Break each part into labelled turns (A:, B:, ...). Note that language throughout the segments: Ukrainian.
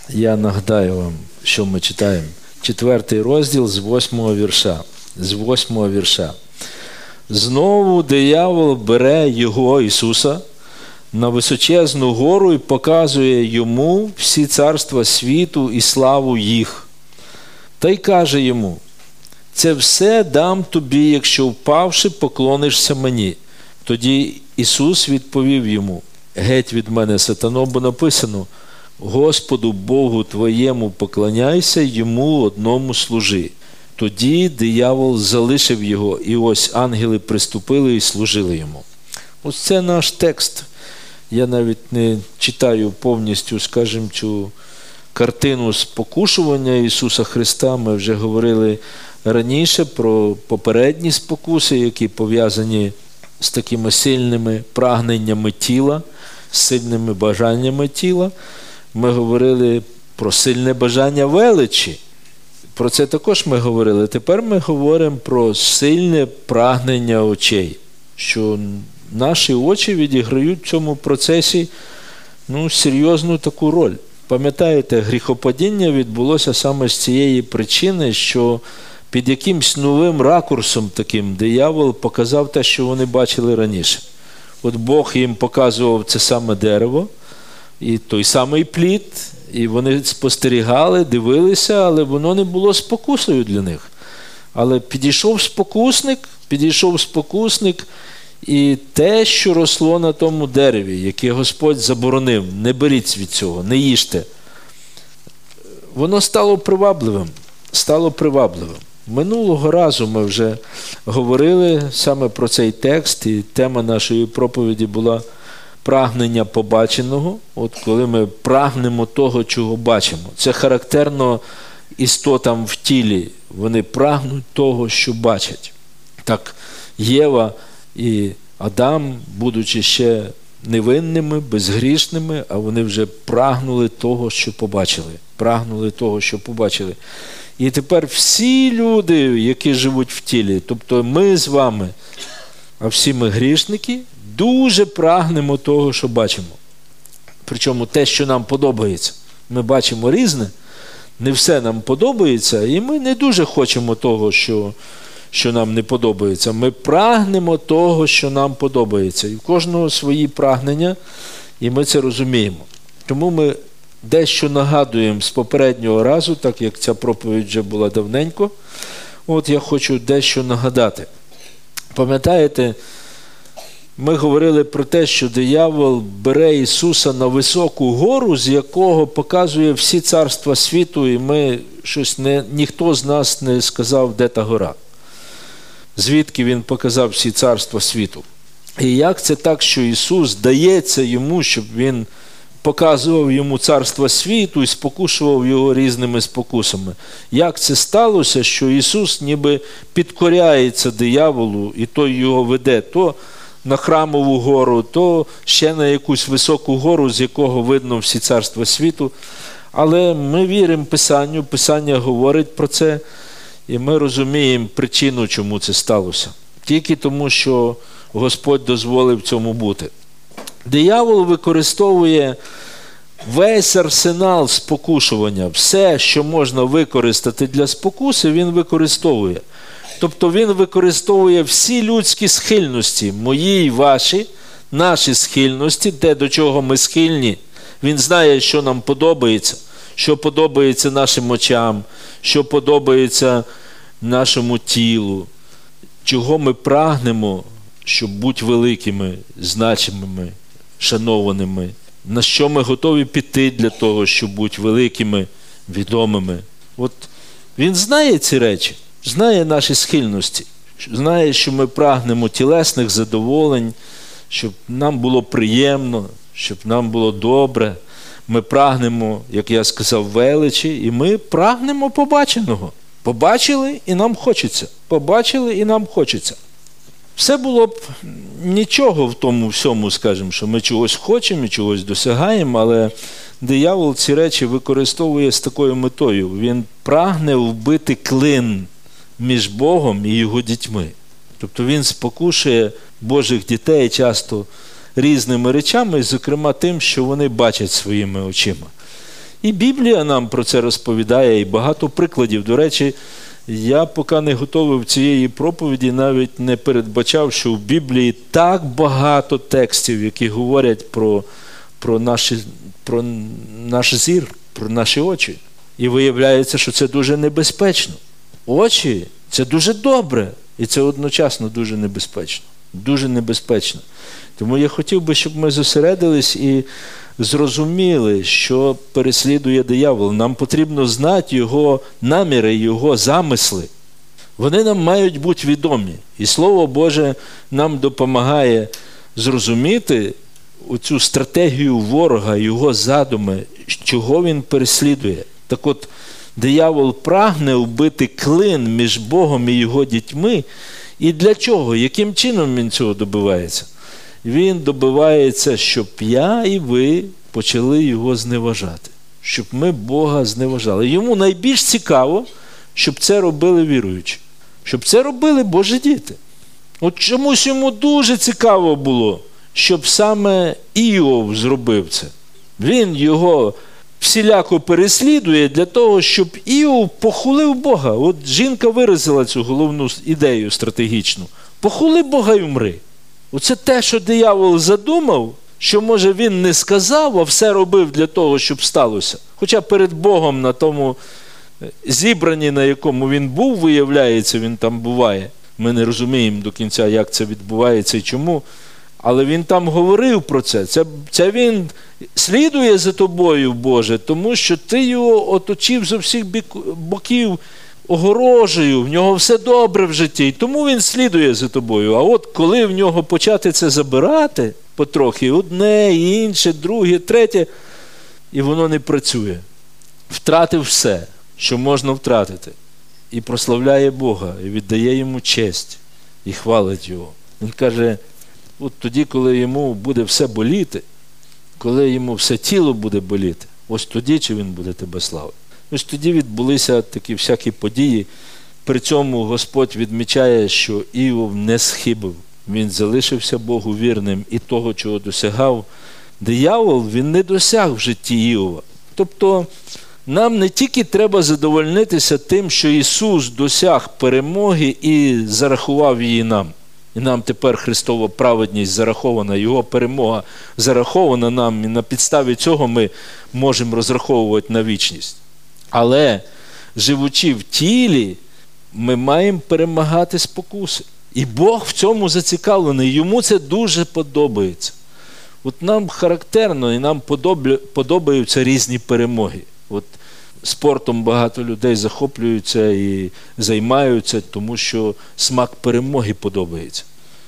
A: Я нагадаю вам, що ми читаємо. 4 розділ з 8 вірша. З 8 вірша. Знову диявол бере його, Ісуса, на височезну гору і показує йому всі царства світу і славу їх. Та й каже йому: це все дам тобі, якщо впавши, поклонишся мені. Тоді Ісус відповів йому: геть від мене, сатано, бо написано: Господу Богу твоєму поклоняйся, йому одному служи. Тоді диявол залишив його, і ось ангели приступили і служили йому. Ось це наш текст. Я навіть не читаю повністю, скажімо, цю картину спокушування Ісуса Христа. Ми вже говорили раніше про попередні спокуси, які пов'язані з такими сильними прагненнями тіла, сильними бажаннями тіла. Ми говорили про сильне бажання величі. Про це також ми говорили. Тепер ми говоримо про сильне прагнення очей, що наші очі відіграють в цьому процесі серйозну таку роль. Пам'ятаєте, гріхопадіння відбулося саме з цієї причини, що під якимсь новим ракурсом таким диявол показав те, що вони бачили раніше. От Бог їм показував це саме дерево, і той самий плід, і вони спостерігали, дивилися, але воно не було спокусою для них. Але підійшов спокусник, і те, що росло на тому дереві, яке Господь заборонив, не беріть від цього, не їжте, воно стало привабливим. Минулого разу ми вже говорили саме про цей текст, і тема нашої проповіді була прагнення побаченого. От коли ми прагнемо того, чого бачимо. Це характерно істотам в тілі. Вони прагнуть того, що бачать. Так, Єва і Адам, будучи ще невинними, безгрішними, а вони вже прагнули того, що побачили. І тепер всі люди, які живуть в тілі, тобто ми з вами, а всі ми грішники, дуже прагнемо того, що бачимо. Причому те, що нам подобається. Ми бачимо різне, не все нам подобається, і ми не дуже хочемо того, що нам не подобається. Ми прагнемо того, що нам подобається. І в кожного свої прагнення, і ми це розуміємо. Тому ми дещо нагадуємо з попереднього разу, так як ця проповідь вже була давненько. От я хочу дещо нагадати. Пам'ятаєте, ми говорили про те, що диявол бере Ісуса на високу гору, з якого показує всі царства світу, і ніхто з нас не сказав, де та гора. Звідки він показав всі царства світу. І як це так, що Ісус дається йому, щоб він показував йому царство світу і спокушував його різними спокусами? Як це сталося, що Ісус ніби підкоряється дияволу, і той його веде то на Храмову гору, то ще на якусь високу гору, з якого видно всі царства світу. Але ми віримо Писанню, Писання говорить про це, і ми розуміємо причину, чому це сталося. Тільки тому, що Господь дозволив цьому бути. Диявол використовує весь арсенал спокушування. Все, що можна використати для спокуси, він використовує. Тобто він використовує всі людські схильності, мої і ваші, наші схильності, те, до чого ми схильні. Він знає, що нам подобається, що подобається нашим очам, що подобається нашому тілу, чого ми прагнемо, щоб бути великими, значимими, шанованими, на що ми готові піти для того, щоб бути великими, відомими. От він знає ці речі, знає наші схильності, знає, що ми прагнемо тілесних задоволень, щоб нам було приємно, щоб нам було добре. Ми прагнемо, як я сказав, величі, і ми прагнемо побаченого. Побачили, і нам хочеться. Побачили, і нам хочеться. Все було б нічого в тому всьому, скажімо, що ми чогось хочемо і чогось досягаємо, але диявол ці речі використовує з такою метою. Він прагне вбити клин між Богом і його дітьми. Тобто він спокушує Божих дітей часто різними речами, зокрема тим, що вони бачать своїми очима. І Біблія нам про це розповідає, і багато прикладів. До речі, я поки не готовив цієї проповіді, навіть не передбачав, що в Біблії так багато текстів, які говорять про наш зір, про наші очі. І виявляється, що це дуже небезпечно. Очі – це дуже добре, і це одночасно дуже небезпечно. Дуже небезпечно. Тому я хотів би, щоб ми зосередились і зрозуміли, що переслідує диявол. Нам потрібно знати його наміри, його замисли. Вони нам мають бути відомі. І Слово Боже нам допомагає зрозуміти оцю стратегію ворога, його задуми, чого він переслідує. Так от, диявол прагне вбити клин між Богом і його дітьми. І для чого? Яким чином він цього добивається? Він добивається, щоб я і ви почали його зневажати. Щоб ми Бога зневажали. Йому найбільш цікаво, щоб це робили віруючі. Щоб це робили Божі діти. От чомусь йому дуже цікаво було, щоб саме Іов зробив це. Він його всіляко переслідує для того, щоб Іов похулив Бога. От жінка виразила цю головну ідею стратегічну. Похули Бога й умри. Оце те, що диявол задумав, що, може, він не сказав, а все робив для того, щоб сталося. Хоча перед Богом на тому зібранні, на якому він був, виявляється, він там буває. Ми не розуміємо до кінця, як це відбувається і чому. Але він там говорив про це. Це він слідує за тобою, Боже, тому що ти його оточив з усіх боків огорожею, в нього все добре в житті, і тому він слідує за тобою. А от коли в нього почати це забирати потрохи, одне, інше, друге, третє, і воно не працює. Втратив все, що можна втратити. І прославляє Бога, і віддає йому честь, і хвалить його. Він каже, от тоді, коли йому буде все боліти, коли йому все тіло буде боліти, ось тоді чи він буде тебе славити. Ось тоді відбулися такі всякі події. При цьому Господь відмічає, що Іов не схибив. Він залишився Богу вірним і того, чого досягав. Диявол, він не досяг в житті Іова. Тобто, нам не тільки треба задовольнитися тим, що Ісус досяг перемоги і зарахував її нам. І нам тепер Христова праведність зарахована, Його перемога зарахована нам, і на підставі цього ми можемо розраховувати на вічність. Але, живучи в тілі, ми маємо перемагати спокуси. І Бог в цьому зацікавлений, йому це дуже подобається. От нам характерно і нам подобаються різні перемоги. От спортом багато людей захоплюються і займаються, тому що смак перемоги подобається.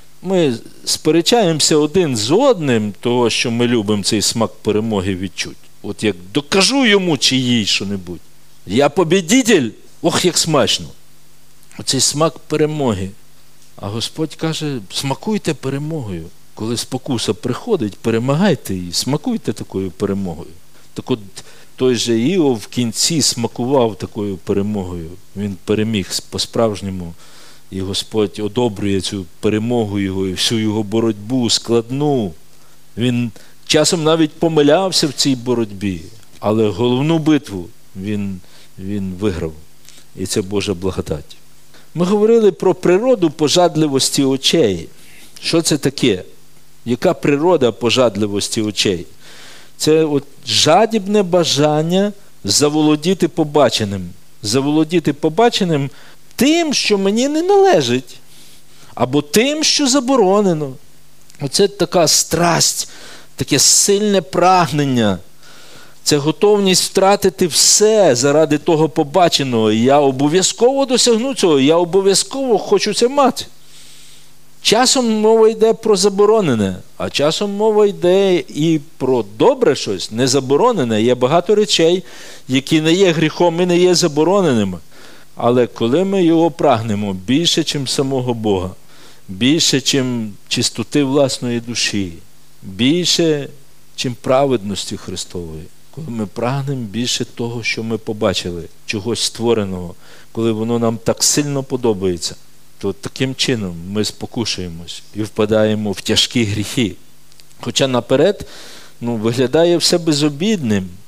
A: Ми сперечаємося один з одним, того, що ми любимо цей смак перемоги відчути. От як докажу йому чи їй що-небудь. Я побєдитель, ох, як смачно. Оцей смак перемоги. А Господь каже, смакуйте перемогою. Коли спокуса приходить, перемагайте її, смакуйте такою перемогою. Так от той же Іов в кінці смакував такою перемогою. Він переміг по-справжньому. І Господь одобрює цю перемогу його і всю його боротьбу складну. Він часом навіть помилявся в цій боротьбі, але головну битву він виграв. І це Божа благодать. Ми говорили про природу пожадливості очей. Що це таке? Яка природа пожадливості очей? Це от жадібне бажання заволодіти побаченим. Заволодіти побаченим тим, що мені не належить. Або тим, що заборонено. Оце така страсть, таке сильне прагнення. Це готовність втратити все заради того побаченого. І я обов'язково досягну цього, я обов'язково хочу це мати. Часом мова йде про заборонене, а часом мова йде і про добре щось, не заборонене. Є багато речей, які не є гріхом і не є забороненими. Але коли ми його прагнемо більше, ніж самого Бога, більше, ніж чистоти власної душі, більше, ніж праведності Христової, коли ми прагнемо більше того, що ми побачили, чогось створеного, коли воно нам так сильно подобається, то таким чином ми спокушуємось і впадаємо в тяжкі гріхи. Хоча наперед виглядає все безобідним,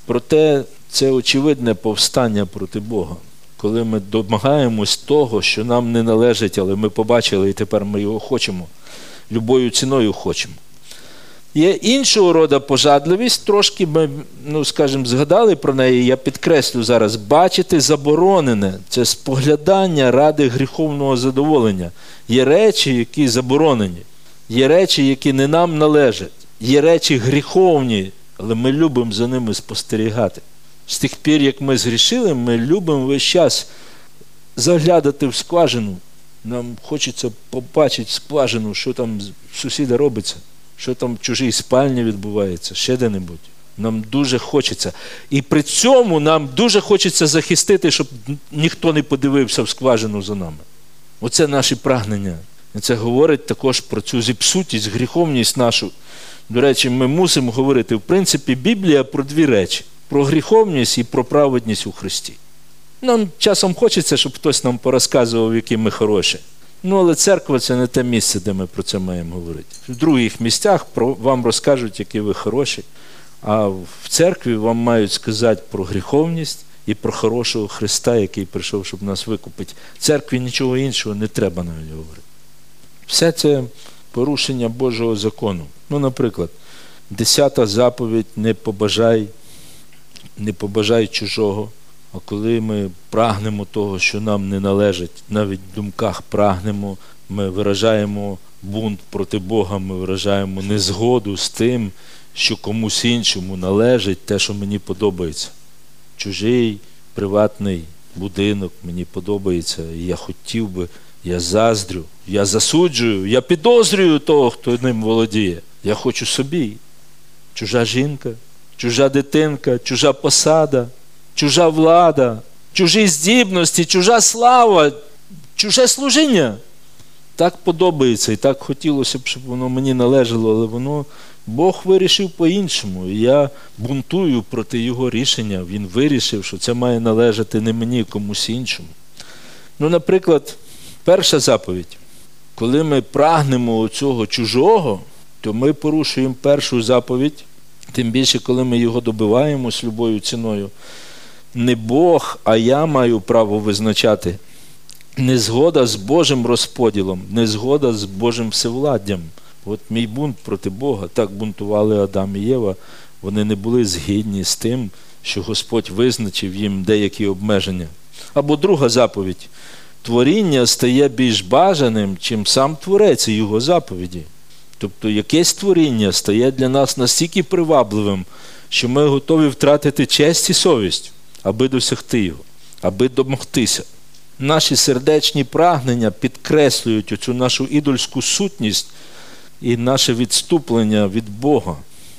A: Проте це очевидне повстання проти Бога. Коли ми домагаємось того, що нам не належить, але ми побачили і тепер ми його хочемо. Любою ціною хочемо. Є іншого роду пожадливість, трошки ми, згадали про неї, я підкреслю зараз. Бачити заборонене – це споглядання ради гріховного задоволення. Є речі, які заборонені, є речі, які не нам належать, є речі гріховні, але ми любимо за ними спостерігати. З тих пір, як ми згрішили, ми любимо весь час заглядати в скважину. Нам хочеться побачити скважину, що там в сусіда робиться, що там в чужій спальні відбувається, ще де-небудь. Нам дуже хочеться. І при цьому нам дуже хочеться захистити, щоб ніхто не подивився в скважину за нами. Оце наші прагнення. І це говорить також про цю зіпсутість, гріховність нашу. До речі, ми мусимо говорити, в принципі, Біблія про дві речі. Про гріховність і про праведність у Христі. Нам часом хочеться, щоб хтось нам порозказував, які ми хороші. Але церква – це не те місце, де ми про це маємо говорити. В других місцях вам розкажуть, які ви хороші. А в церкві вам мають сказати про гріховність і про хорошого Христа, який прийшов, щоб нас викупити. Церкві нічого іншого не треба навіть говорити. Все це порушення Божого закону. Наприклад, 10-та заповідь не побажай чужого. А коли ми прагнемо того, що нам не належить, навіть в думках прагнемо, ми виражаємо бунт проти Бога, ми виражаємо незгоду з тим, що комусь іншому належить те, що мені подобається. Чужий, приватний будинок мені подобається, і я хотів би, я заздрю, я засуджую, я підозрюю того, хто ним володіє. Я хочу собі. Чужа жінка, чужа дитинка, чужа посада, чужа влада, чужі здібності, чужа слава, чуже служіння. Так подобається і так хотілося б, щоб воно мені належало, але Бог вирішив по-іншому. І я бунтую проти його рішення. Він вирішив, що це має належати не мені, а комусь іншому. Наприклад, перша заповідь. Коли ми прагнемо цього чужого, то ми порушуємо першу заповідь, тим більше, коли ми його добиваємось любою ціною. Не Бог, а я маю право визначати. Незгода з Божим розподілом, незгода з Божим всевладдям. От мій бунт проти Бога, так бунтували Адам і Єва, вони не були згідні з тим, що Господь визначив їм деякі обмеження. Або друга заповідь. Творіння стає більш бажаним, чим сам Творець і його заповіді. Тобто якесь творіння стає для нас настільки привабливим, що ми готові втратити честь і совість, аби досягти його, аби домогтися. Наші сердечні прагнення підкреслюють оцю нашу ідольську сутність і наше відступлення від Бога.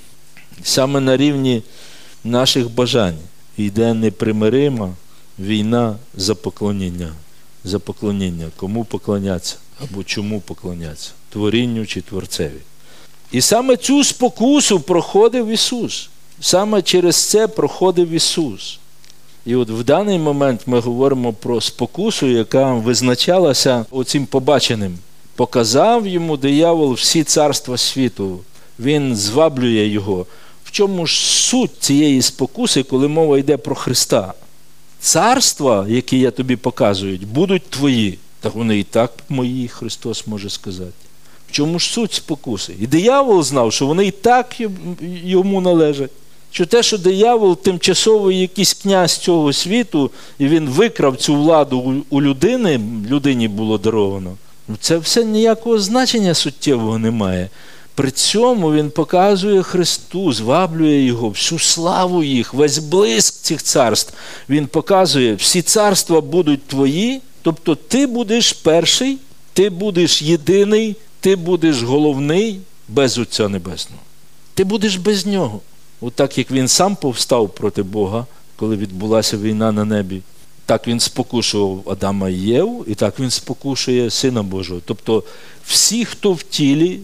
A: Саме на рівні наших бажань йде непримирима війна за поклоніння. За поклоніння. Кому поклонятися або чому поклонятися? Творінню чи Творцеві. І саме цю спокусу проходив Ісус. Саме через це проходив Ісус. І от в даний момент ми говоримо про спокусу, яка визначалася оцим побаченим. Показав йому диявол всі царства світу. Він зваблює його. В чому ж суть цієї спокуси, коли мова йде про Христа? Царства, які я тобі показую, будуть твої. Так вони і так мої, Христос може сказати. В чому ж суть спокуси? І диявол знав, що вони і так йому належать. Що те, що диявол тимчасовий якийсь князь цього світу, і він викрав цю владу у людині було даровано, це все ніякого значення суттєвого немає. При цьому він показує Христу, зваблює його, всю славу їх, весь блиск цих царств. Він показує, всі царства будуть твої, тобто ти будеш перший, ти будеш єдиний, ти будеш головний без Отця Небесного. Ти будеш без нього. Отак, як він сам повстав проти Бога, коли відбулася війна на небі, так він спокушував Адама і Єву, і так він спокушує Сина Божого. Тобто всі, хто в тілі,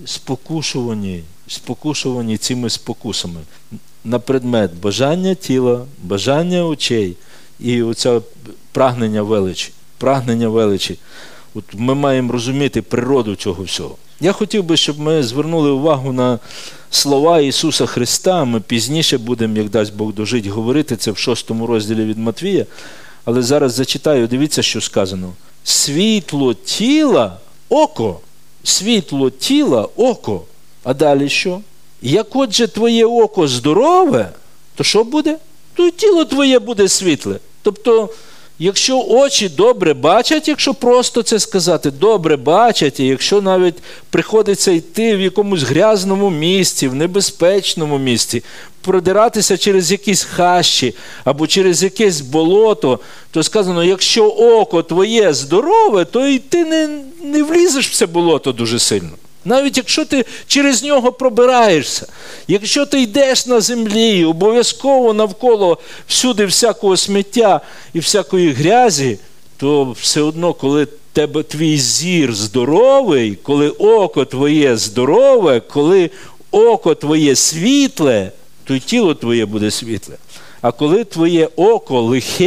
A: спокушувані цими спокусами на предмет бажання тіла, бажання очей і оце прагнення величі. От ми маємо розуміти природу цього всього. Я хотів би, щоб ми звернули увагу на слова Ісуса Христа. Ми пізніше будемо, як дасть Бог дожить, говорити це в 6 розділі від Матвія. Але зараз зачитаю, дивіться, що сказано. Світло тіла – око. Світло тіла – око. А далі що? Як отже твоє око здорове, то що буде? То й тіло твоє буде світле. Тобто, якщо очі добре бачать, якщо просто це сказати, добре бачать, і якщо навіть приходиться йти в якомусь грязному місці, в небезпечному місці, продиратися через якісь хащі або через якесь болото, то сказано, якщо око твоє здорове, то і ти не влізеш в це болото дуже сильно. Навіть якщо ти через нього пробираєшся, якщо ти йдеш на землі, обов'язково навколо всюди всякого сміття і всякої грязі, то все одно, коли тебе твій зір здоровий, коли око твоє здорове, коли око твоє світле, то й тіло твоє буде світле. А коли твоє око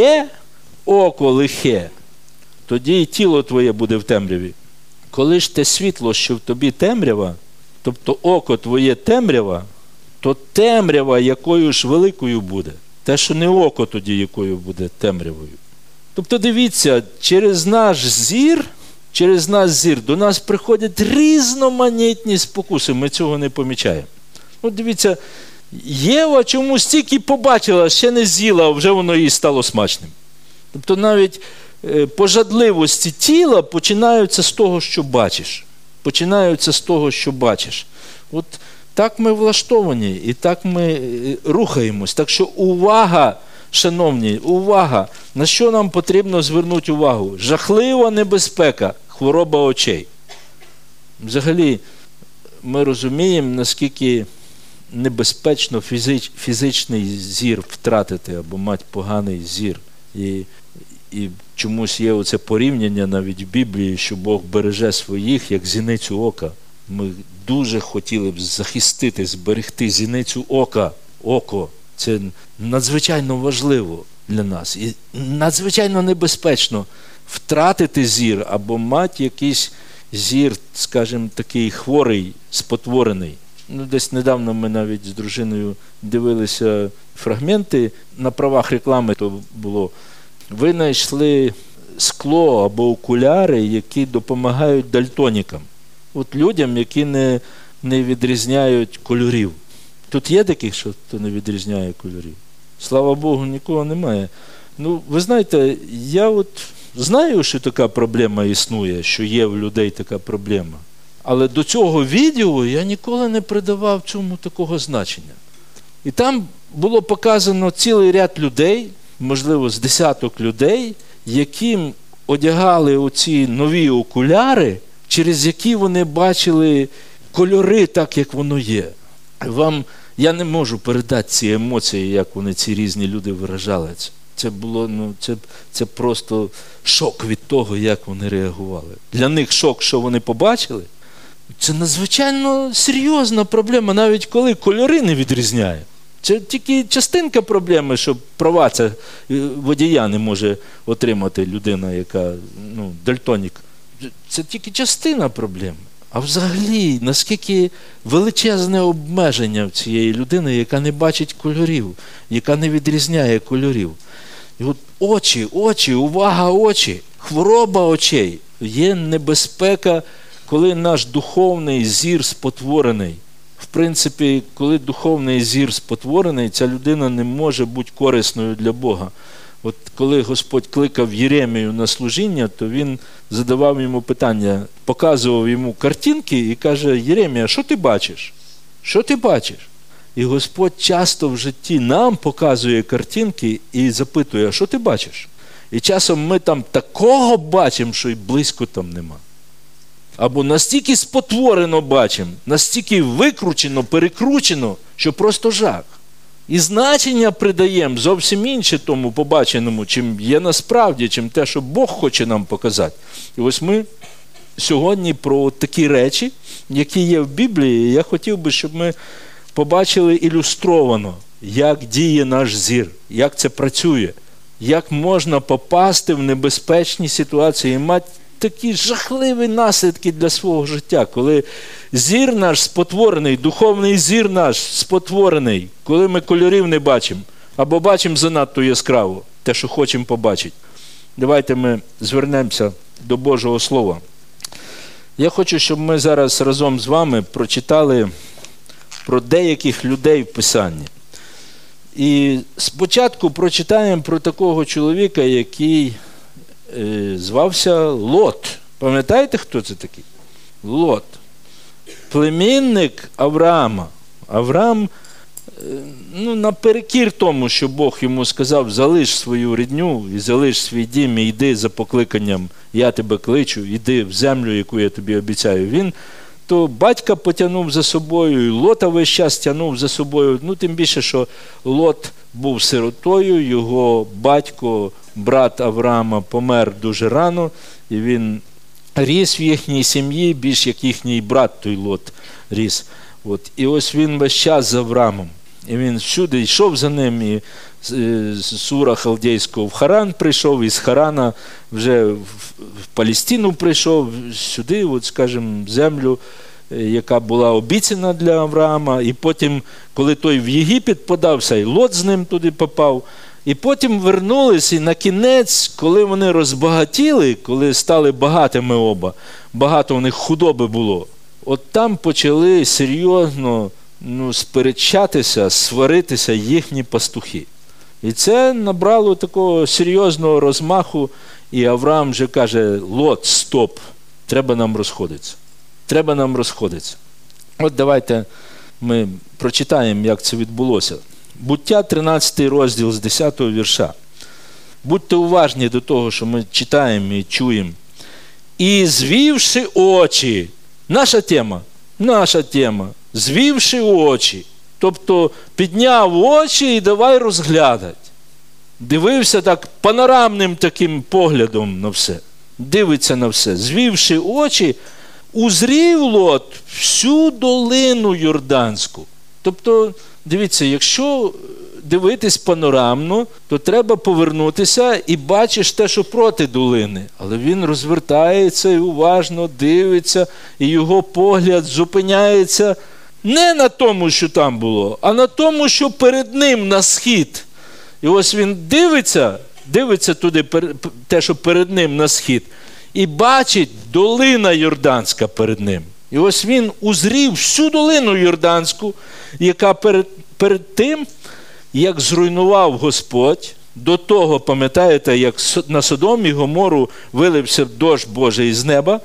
A: лихе, тоді і тіло твоє буде в темряві. Коли ж те світло, що в тобі темрява, тобто око твоє темрява, то темрява якою ж великою буде. Те, що не око тоді якою буде темрявою. Тобто дивіться, через наш зір до нас приходять різноманітні спокуси, ми цього не помічаємо. От дивіться, Єва чомусь тільки побачила, ще не з'їла, а вже воно їй стало смачним. Тобто навіть пожадливості тіла починаються з того, що бачиш. От так ми влаштовані і так ми рухаємось. Так що увага, шановні, увага! На що нам потрібно звернути увагу? Жахлива небезпека, хвороба очей. Взагалі, ми розуміємо, наскільки небезпечно фізичний зір втратити або мати поганий зір. І чомусь є оце порівняння навіть в Біблії, що Бог береже своїх, як зіницю ока. Ми дуже хотіли б захистити, зберегти зіницю ока. Око. Це надзвичайно важливо для нас. І надзвичайно небезпечно втратити зір або мати якийсь зір, скажімо, такий хворий, спотворений. Десь недавно ми навіть з дружиною дивилися фрагменти на правах реклами, то було. Ви знайшли скло або окуляри, які допомагають дальтонікам. От людям, які не відрізняють кольорів. Тут є таких, що хто не відрізняє кольорів? Слава Богу, нікого немає. Ви знаєте, я от знаю, що така проблема існує, що є в людей така проблема. Але до цього відео я ніколи не придавав цьому такого значення. І там було показано цілий ряд людей, можливо, з десяток людей, яким одягали оці нові окуляри, через які вони бачили кольори так, як воно є. Я не можу передати ці емоції, як вони, ці різні люди виражали це. Це було, це просто шок від того, як вони реагували. Для них шок, що вони побачили, це надзвичайно серйозна проблема, навіть коли кольори не відрізняє. Це тільки частинка проблеми, що права це водія не може отримати людина, яка, дальтонік. Це тільки частина проблеми. А взагалі, наскільки величезне обмеження в цієї людини, яка не бачить кольорів, яка не відрізняє кольорів. І от очі, увага, очі, хвороба очей. Є небезпека, коли наш духовний зір спотворений. В принципі, коли духовний зір спотворений, ця людина не може бути корисною для Бога. От коли Господь кликав Єремію на служіння, то він задавав йому питання, показував йому картинки і каже: Єремія, що ти бачиш? Що ти бачиш? І Господь часто в житті нам показує картинки і запитує: а що ти бачиш? І часом ми там такого бачимо, що й близько там нема. Або настільки спотворено бачимо, настільки викручено, перекручено, що просто жах. І значення придаємо зовсім інше тому побаченому, чим є насправді, чим те, що Бог хоче нам показати. І ось ми сьогодні про такі речі, які є в Біблії, я хотів би, щоб ми побачили ілюстровано, як діє наш зір, як це працює, як можна попасти в небезпечні ситуації і мати такі жахливі наслідки для свого життя, коли зір наш спотворений, духовний зір наш спотворений, коли ми кольорів не бачимо, або бачимо занадто яскраво те, що хочемо побачити. Давайте ми звернемося до Божого Слова. Я хочу, щоб ми зараз разом з вами прочитали про деяких людей в Писанні. І спочатку прочитаємо про такого чоловіка, який звався Лот. Пам'ятаєте, хто це такий? Лот. Племінник Авраама. Авраам, наперекір тому, що Бог йому сказав, залиш свою рідню і залиш свій дім, і йди за покликанням, я тебе кличу, йди в землю, яку я тобі обіцяю. Він то батька потягнув за собою, і Лота весь час тягнув за собою. Тим більше, що Лот був сиротою, його батько, брат Авраама, помер дуже рано, і він ріс в їхній сім'ї, більш як їхній брат, той Лот ріс. І ось він весь час з Авраамом. І він всюди йшов за ним, і з Ура Халдейського в Харан прийшов, і з Харана вже в Палестину прийшов, сюди, землю, яка була обіцяна для Авраама. І потім, коли той в Єгипет подався, і Лот з ним туди попав. І потім вернулись, і на кінець, коли вони розбагатіли, коли стали багатими оба, багато в них худоби було, от там почали серйозно сперечатися, сваритися їхні пастухи. І це набрало такого серйозного розмаху, і Авраам вже каже: Лот, стоп, треба нам розходитися. Треба нам розходитися. От давайте ми прочитаємо, як це відбулося. Буття, 13 розділ з 10 вірша. Будьте уважні до того, що ми читаємо і чуємо. І звівши очі, наша тема, звівши очі, тобто підняв очі і давай розглядати. Дивився так панорамним таким поглядом на все. Дивиться на все. Звівши очі, узрів Лот всю долину Йорданську. Тобто, дивіться, якщо дивитись панорамно, то треба повернутися і бачиш те, що проти долини. Але він розвертається і уважно дивиться, і його погляд зупиняється не на тому, що там було, а на тому, що перед ним на схід. І ось він дивиться туди, те, що перед ним на схід, і бачить долина Йорданська перед ним. І ось він узрів всю долину Йорданську, яка перед тим, як зруйнував Господь, до того, пам'ятаєте, як на Содом і Гомору вилився дощ Божий з неба,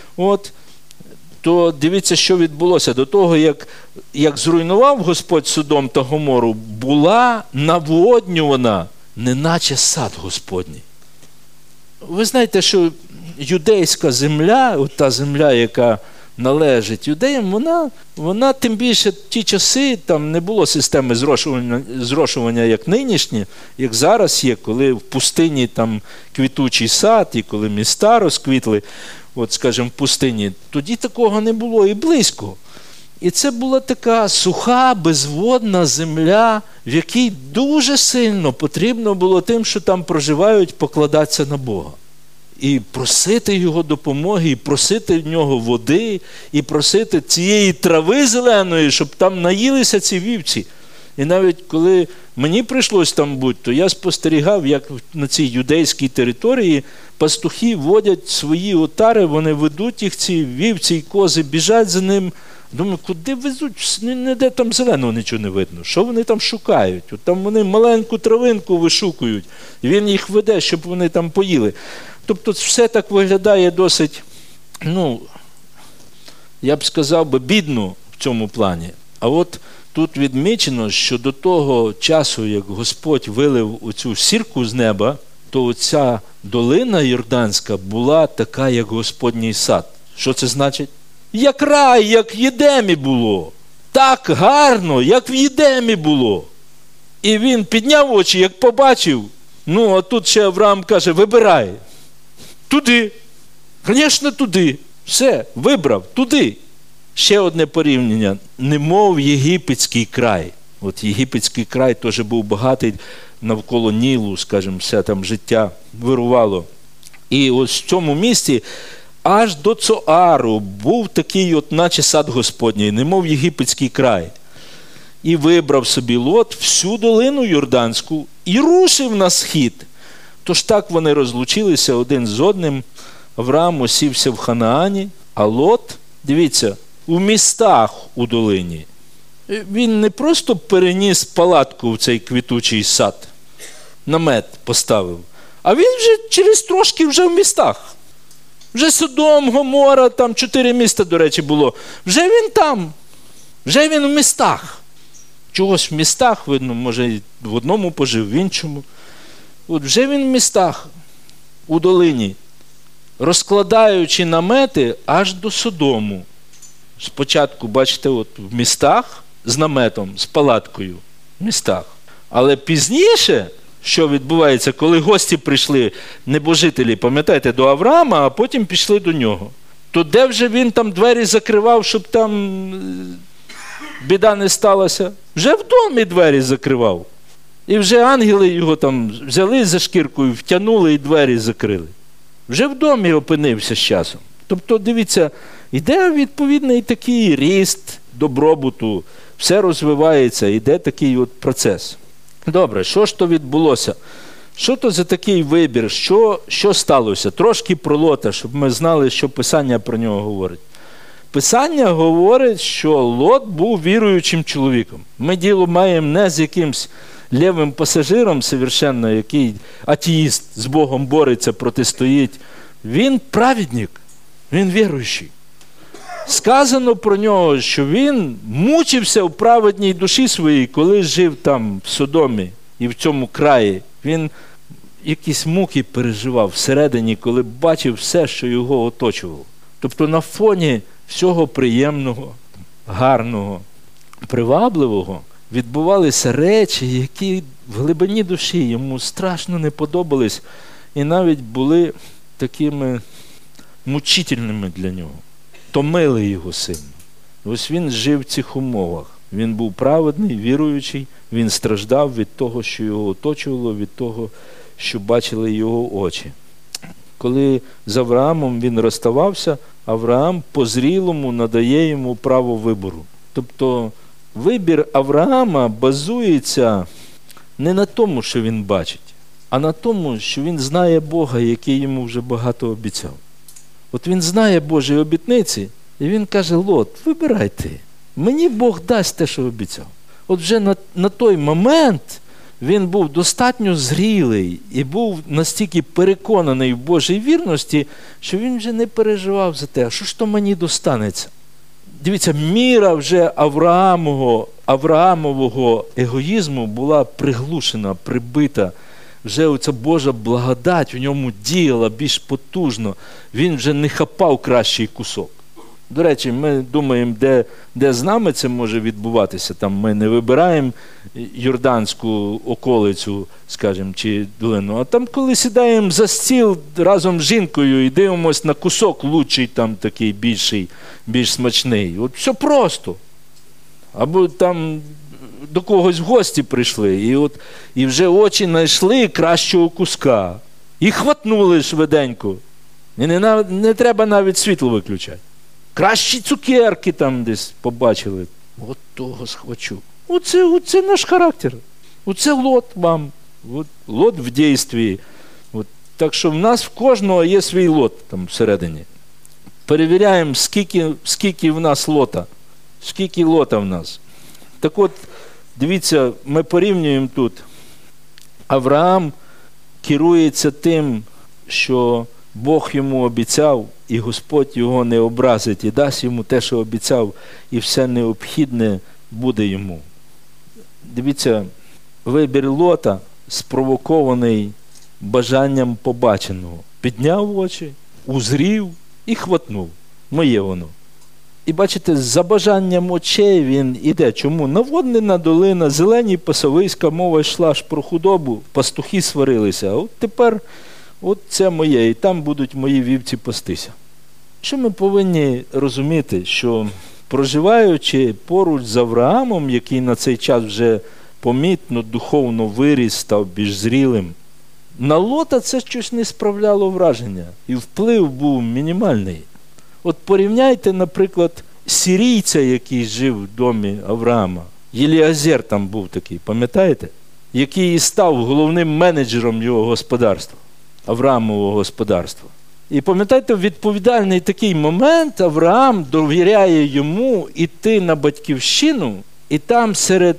A: то дивіться, що відбулося. До того, як зруйнував Господь Содом та Гомору, була наводнювана, неначе сад Господній. Ви знаєте, що юдейська земля, та земля, яка належить юдеям, вона тим більше ті часи, там не було системи зрошування, як нинішні, як зараз є, коли в пустині там квітучий сад, і коли міста розквітли, скажімо, в пустині, тоді такого не було і близько. І це була така суха, безводна земля, в якій дуже сильно потрібно було тим, що там проживають, покладатися на Бога. І просити його допомоги, і просити в нього води, і просити цієї трави зеленої, щоб там наїлися ці вівці. І навіть коли мені прийшлось там бути, то я спостерігав, як на цій юдейській території пастухи водять свої отари, вони ведуть їх, ці вівці і кози, біжать за ним. Думаю, куди везуть? Ніде там зеленого нічого не видно. Що вони там шукають? Там вони маленьку травинку вишукують. І він їх веде, щоб вони там поїли. Тобто все так виглядає досить, я б сказав би, бідно в цьому плані. А от тут відмічено, що до того часу, як Господь вилив оцю сірку з неба, то оця долина Йорданська була така, як Господній сад. Що це значить? Як рай, як в Єдемі було. Так гарно, як в Єдемі було. І він підняв очі, як побачив. А тут ще Авраам каже: вибирай. Туди. Звісно, туди. Все, вибрав, туди. Ще одне порівняння. Немов єгипетський край. Єгипетський край теж був багатий навколо Нілу, скажімо, все там життя вирувало. І ось в цьому місті аж до Цоару був такий от наче сад Господній, немов єгипетський край. І вибрав собі Лот всю долину Йорданську і рушив на схід. Тож так вони розлучилися один з одним. Авраам осівся в Ханаані, а Лот, дивіться, у містах у долині. Він не просто переніс палатку в цей квітучий сад, намет поставив, а він вже через трошки вже в містах. Вже Содом, Гомора, там 4 міста, до речі, було. Вже він там, вже він в містах. Чогось в містах, видно, може в одному пожив, в іншому. От вже він в містах, у долині, розкладаючи намети аж до Содому. Спочатку, бачите, от в містах з наметом, з палаткою, в містах. Але пізніше, що відбувається, коли гості прийшли, небожителі, пам'ятаєте, до Авраама, а потім пішли до нього. То де вже він там двері закривав, щоб там біда не сталася? Вже в домі двері закривав. І вже ангели його там взяли за шкіркою, втягнули і двері закрили. Вже в домі опинився з часом. Тобто, дивіться, іде відповідний такий ріст добробуту, все розвивається, іде такий от процес. Добре, що ж то відбулося? Що то за такий вибір? Що сталося? Трошки про Лота, щоб ми знали, що Писання про нього говорить. Писання говорить, що Лот був віруючим чоловіком. Ми діло маємо не з якимсь лівим пасажиром совершенно, який атеїст, з Богом бореться, протистоїть. Він праведник, він віруючий. Сказано про нього, що він мучився в праведній душі своїй, коли жив там в Содомі і в цьому краї. Він якісь муки переживав всередині, коли бачив все, що його оточувало. Тобто на фоні всього приємного, гарного, привабливого відбувалися речі, які в глибині душі йому страшно не подобались і навіть були такими мучительними для нього. Томили його сильно. Ось він жив в цих умовах. Він був праведний, віруючий, він страждав від того, що його оточувало, від того, що бачили його очі. Коли з Авраамом він розставався, Авраам по-зрілому надає йому право вибору. Тобто вибір Авраама базується не на тому, що він бачить, а на тому, що він знає Бога, який йому вже багато обіцяв. От він знає Божі обітниці, і він каже: Лот, вибирай ти. Мені Бог дасть те, що обіцяв. От вже на той момент він був достатньо зрілий і був настільки переконаний в Божій вірності, що він вже не переживав за те, що ж то мені достанеться. Дивіться, міра вже Авраамового егоїзму була приглушена, прибита. Вже оця Божа благодать в ньому діяла більш потужно. Він вже не хапав кращий кусок. До речі, ми думаємо, де з нами це може відбуватися. Там ми не вибираємо Йорданську околицю, скажімо, чи долину. А там, коли сідаємо за стіл разом з жінкою і дивимося на кусок лучший, там такий більший, більш смачний. От все просто. Або там до когось в гості прийшли, і вже очі знайшли кращого куска. І хватнули швиденько. І не треба навіть світло виключати. Кращі цукерки там десь побачили. От того схвачу. Оце наш характер. Оце Лот вам. Лот в дійстві. Так що в нас в кожного є свій Лот там всередині. Перевіряємо, скільки в нас Лота. Скільки Лота в нас. Так от, дивіться, ми порівнюємо тут. Авраам керується тим, що Бог йому обіцяв, і Господь його не образить, і дасть йому те, що обіцяв, і все необхідне буде йому. Дивіться, вибір Лота спровокований бажанням побаченого. Підняв очі, узрів і хватнув. Моє воно. І бачите, за бажанням очей він іде. Чому? Наводнена долина, зелені пасовиська, мова йшла ж про худобу, пастухи сварилися. А от тепер, от це моє, і там будуть мої вівці пастися. Що ми повинні розуміти, що проживаючи поруч з Авраамом, який на цей час вже помітно, духовно виріс, став більш зрілим, На Лота це щось не справляло враження. І вплив був мінімальний. От порівняйте, наприклад, сирійця, який жив в домі Авраама. Єліазер там був такий, пам'ятаєте? Який і став головним менеджером його господарства, Авраамового господарства. І пам'ятаєте, в відповідальний такий момент Авраам довіряє йому йти на батьківщину, і там серед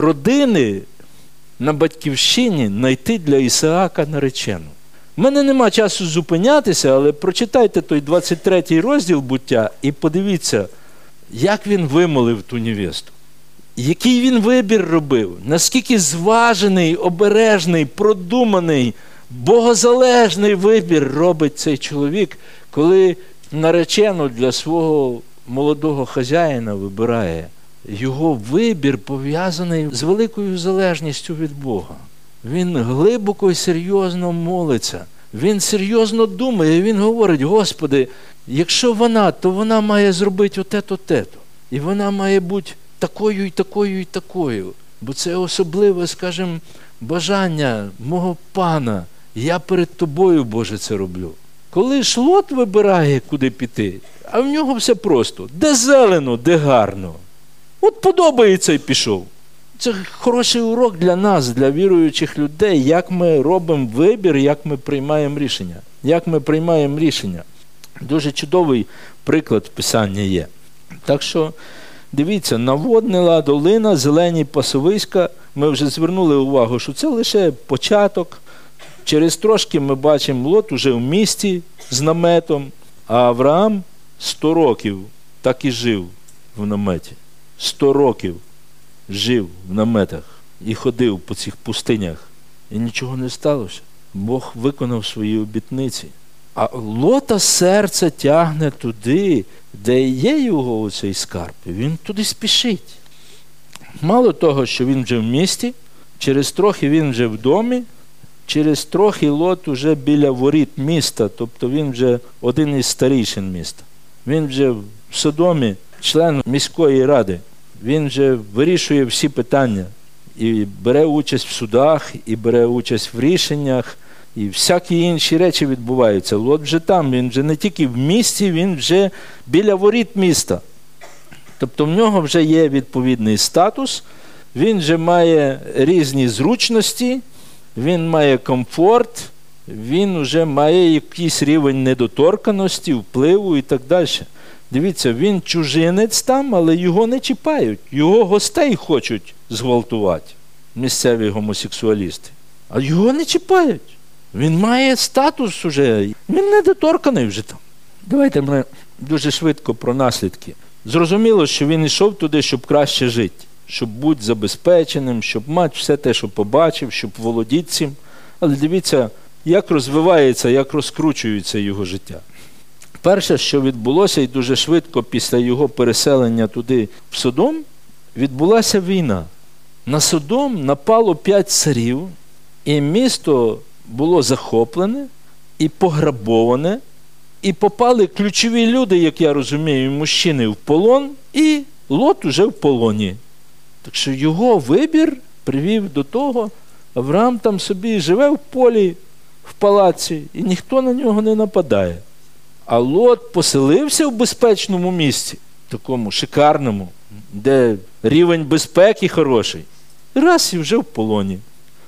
A: родини на батьківщині знайти для Ісаака наречену. У мене нема часу зупинятися, але прочитайте той 23-й розділ «Буття» і подивіться, як він вимолив ту невесту. Який він вибір робив, наскільки зважений, обережний, продуманий, богозалежний вибір робить цей чоловік, коли наречену для свого молодого хазяїна вибирає. Його вибір пов'язаний з великою залежністю від Бога. Він глибоко і серйозно молиться. Він серйозно думає, він говорить: Господи, якщо вона, то вона має зробити оте-то, те-то. І вона має бути такою і такою і такою. Бо це особливе, скажімо, бажання мого пана. Я перед тобою, Боже, це роблю. Коли ж Лот вибирає, куди піти, а в нього все просто. Де зелено, де гарно. От подобається і пішов. Це хороший урок для нас, для віруючих людей, як ми робимо вибір, як ми приймаємо рішення. Як ми приймаємо рішення. Дуже чудовий приклад в Писанні є. Так що, дивіться, наводнила долина, зелені пасовиська. Ми вже звернули увагу, що це лише початок. Через трошки ми бачимо, Лот уже в місті з наметом, а Авраам 100 років так і жив в наметі. 100 років жив в наметах і ходив по цих пустинях. І нічого не сталося. Бог виконав свої обітниці. А Лота серце тягне туди, де є його оцей скарб. Він туди спішить. Мало того, що він вже в місті, через трохи він вже в домі, через трохи Лот уже біля воріт міста, тобто він вже один із старішин міста. Він вже в Содомі член міської ради. Він вже вирішує всі питання і бере участь в судах, і бере участь в рішеннях, і всякі інші речі відбуваються. Лот вже там, він вже не тільки в місті, він вже біля воріт міста. Тобто в нього вже є відповідний статус, він вже має різні зручності, він має комфорт, він вже має якийсь рівень недоторканості, впливу і так далі. Дивіться, він чужинець там, але його не чіпають. Його гостей хочуть зґвалтувати, місцеві гомосексуалісти. А його не чіпають. Він має статус уже, він недоторканий вже там. Давайте ми дуже швидко про наслідки. Зрозуміло, що він йшов туди, щоб краще жити, щоб бути забезпеченим, щоб мати все те, що побачив, щоб володіти цим. Але дивіться, як розвивається, як розкручується його життя. Перше, що відбулося, і дуже швидко після його переселення туди, в Содом, відбулася війна. На Содом напало 5 царів, і місто було захоплене, і пограбоване, і попали ключові люди, як я розумію, мужчини в полон, і Лот уже в полоні. Так що його вибір привів до того, Авраам там собі живе в полі, в палаці, і ніхто на нього не нападає. А Лот поселився в безпечному місці, такому шикарному, де рівень безпеки хороший. Раз і вже в полоні.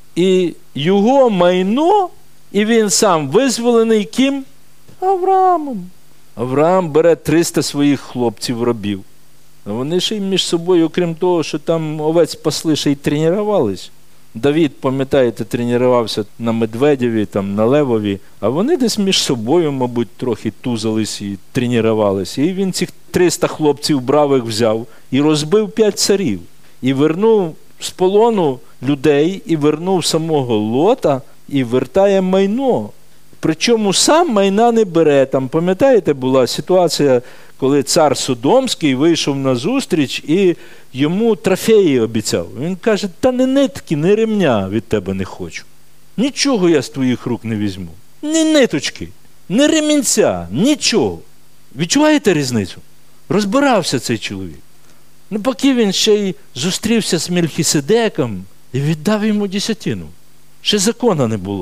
A: І його майно, і він сам визволений ким? Авраамом. Авраам бере 300 своїх хлопців-рабів. А вони ще й між собою, окрім того, що там овець пасли, ще й тренувались. Давид, пам'ятаєте, тренувався на Медведєві, там, на Левові, а вони десь між собою, мабуть, трохи тузались і тренувалися. І він цих 300 хлопців бравих взяв і розбив 5 царів. І вернув з полону людей, і вернув самого Лота, і вертає майно. Причому сам майна не бере. Там, пам'ятаєте, була ситуація, коли цар Содомський вийшов на зустріч і йому трофеї обіцяв. Він каже: та не нитки, не ремня від тебе не хочу. Нічого я з твоїх рук не візьму. Ні ниточки, ні ремінця, нічого. Відчуваєте різницю? Розбирався цей чоловік. Ну, поки він ще й зустрівся з Мельхиседеком і віддав йому десятину. Ще закона не було.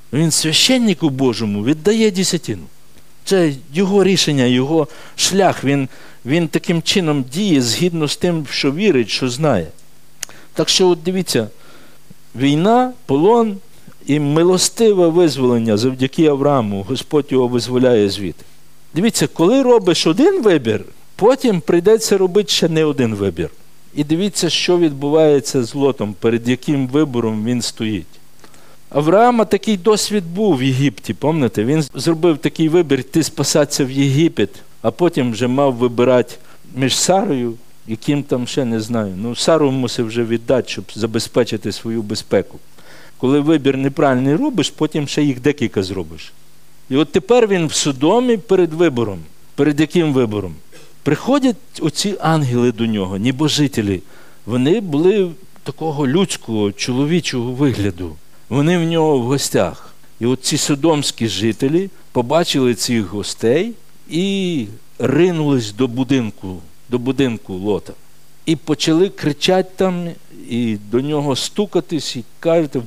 A: Він священнику Божому віддає десятину. Це його рішення, його шлях. Він таким чином діє згідно з тим, що вірить, що знає. Так що, от дивіться, війна, полон і милостиве визволення завдяки Аврааму. Господь його визволяє звідти. Дивіться, коли робиш один вибір, потім прийдеться робити ще не один вибір. І дивіться, що відбувається з Лотом, перед яким вибором він стоїть. Авраама такий досвід був в Єгипті, пам'ятаєте? Він зробив такий вибір, йти спасатися в Єгипет, а потім вже мав вибирати між Сарою, яким там ще не знаю. Сару мусив вже віддати, щоб забезпечити свою безпеку. Коли вибір неправильний робиш, потім ще їх декілька зробиш. І от тепер він в Содомі перед вибором. Перед яким вибором? Приходять оці ангели до нього, небожителі. Вони були такого людського, чоловічого вигляду. Вони в нього в гостях. І от ці содомські жителі побачили цих гостей і ринулись до будинку Лота. І почали кричати там, і до нього стукатись, і кажуть: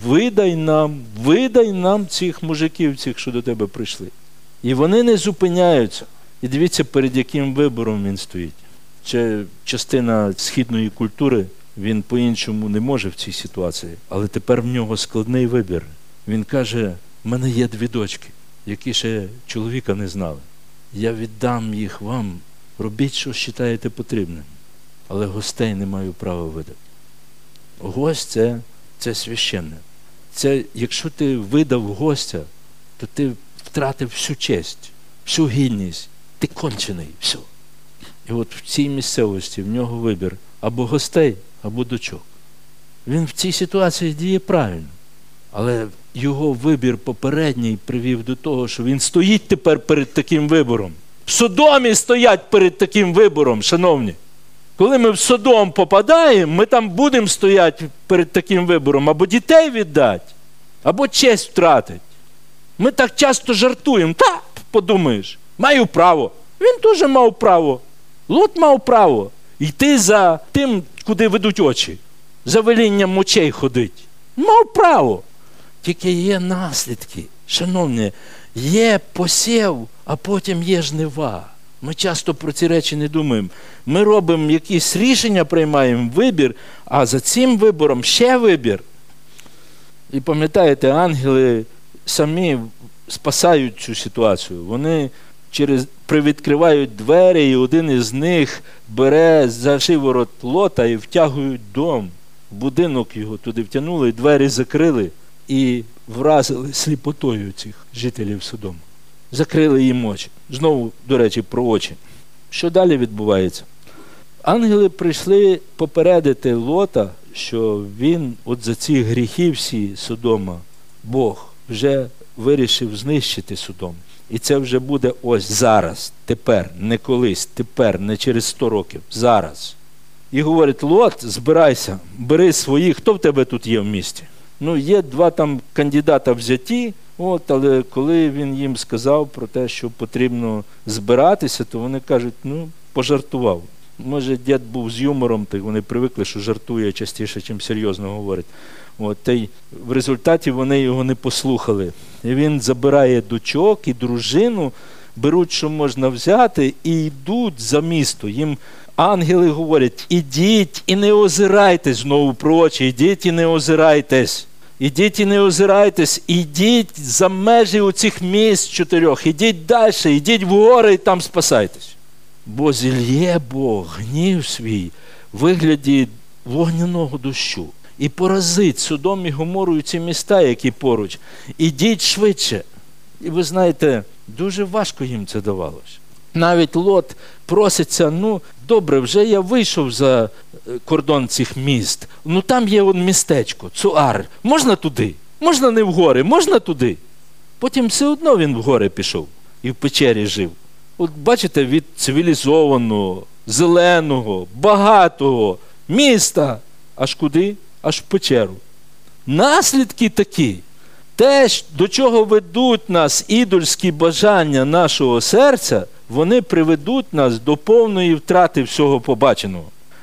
A: видай нам цих мужиків, цих, що до тебе прийшли. І вони не зупиняються. І дивіться, перед яким вибором він стоїть. Це частина східної культури, він по-іншому не може в цій ситуації. Але тепер в нього складний вибір. Він каже: в мене є 2 дочки, які ще чоловіка не знали. Я віддам їх вам, робіть, що вважаєте потрібним. Але гостей не маю права видати. Гость – це священне. Це, якщо ти видав гостя, то ти втратив всю честь, всю гідність. Ти кончений, все. І от в цій місцевості в нього вибір або гостей, або дочок. Він в цій ситуації діє правильно. Але його вибір попередній привів до того, що він стоїть тепер перед таким вибором. В Содомі стоять перед таким вибором, шановні. Коли ми в Содом попадаємо, ми там будемо стояти перед таким вибором. Або дітей віддати, або честь втратити. Ми так часто жартуємо. Подумаєш, маю право. Він теж мав право. Лот мав право йти за тим, куди ведуть очі. За велінням очей ходить. Мав право. Тільки є наслідки. Шановні, є посів, а потім є жнива. Ми часто про ці речі не думаємо. Ми робимо якісь рішення, приймаємо вибір, а за цим вибором ще вибір. І пам'ятаєте, ангели самі спасають цю ситуацію. Вони привідкривають двері, і один із них бере за шиворот Лота і втягують дом. Будинок його туди втягнули, і двері закрили, і вразили сліпотою цих жителів Содому. Закрили їм очі. Знову, до речі, про очі. Що далі відбувається? Ангели прийшли попередити Лота, що він от за ці гріхи всі Содома, Бог вже вирішив знищити Содом. І це вже буде ось зараз, тепер, не колись, тепер, не через 100 років, зараз. І говорить: Лот, збирайся, бери своїх, хто в тебе тут є в місті? Є 2 там кандидата взяті, але коли він їм сказав про те, що потрібно збиратися, то вони кажуть: пожартував. Може, дід був з юмором, так вони привикли, що жартує частіше, чим серйозно говорить. Та й в результаті вони його не послухали. І він забирає дочок і дружину, беруть, що можна взяти, і йдуть за місто. Їм ангели говорять: ідіть і не озирайтесь, знову про очі, ідіть і не озирайтесь. Ідіть і не озирайтесь, ідіть за межі оцих міст 4, ідіть далі, ідіть в гори і там спасайтесь. Бо зільє Бог гнів свій в вигляді вогняного дощу і поразить Содом і Гомору і ці міста, які поруч. Ідіть швидше. І ви знаєте, дуже важко їм це давалося. Навіть Лот проситься: добре, вже я вийшов за кордон цих міст. Там є містечко, Цуар. Можна туди? Можна не в гори, можна туди? Потім все одно він в гори пішов і в печері жив. От бачите, від цивілізованого, зеленого, багатого міста аж куди? Аж в печеру. Наслідки такі. Те, до чого ведуть нас ідольські бажання нашого серця, вони приведуть нас до повної втрати всього побаченого.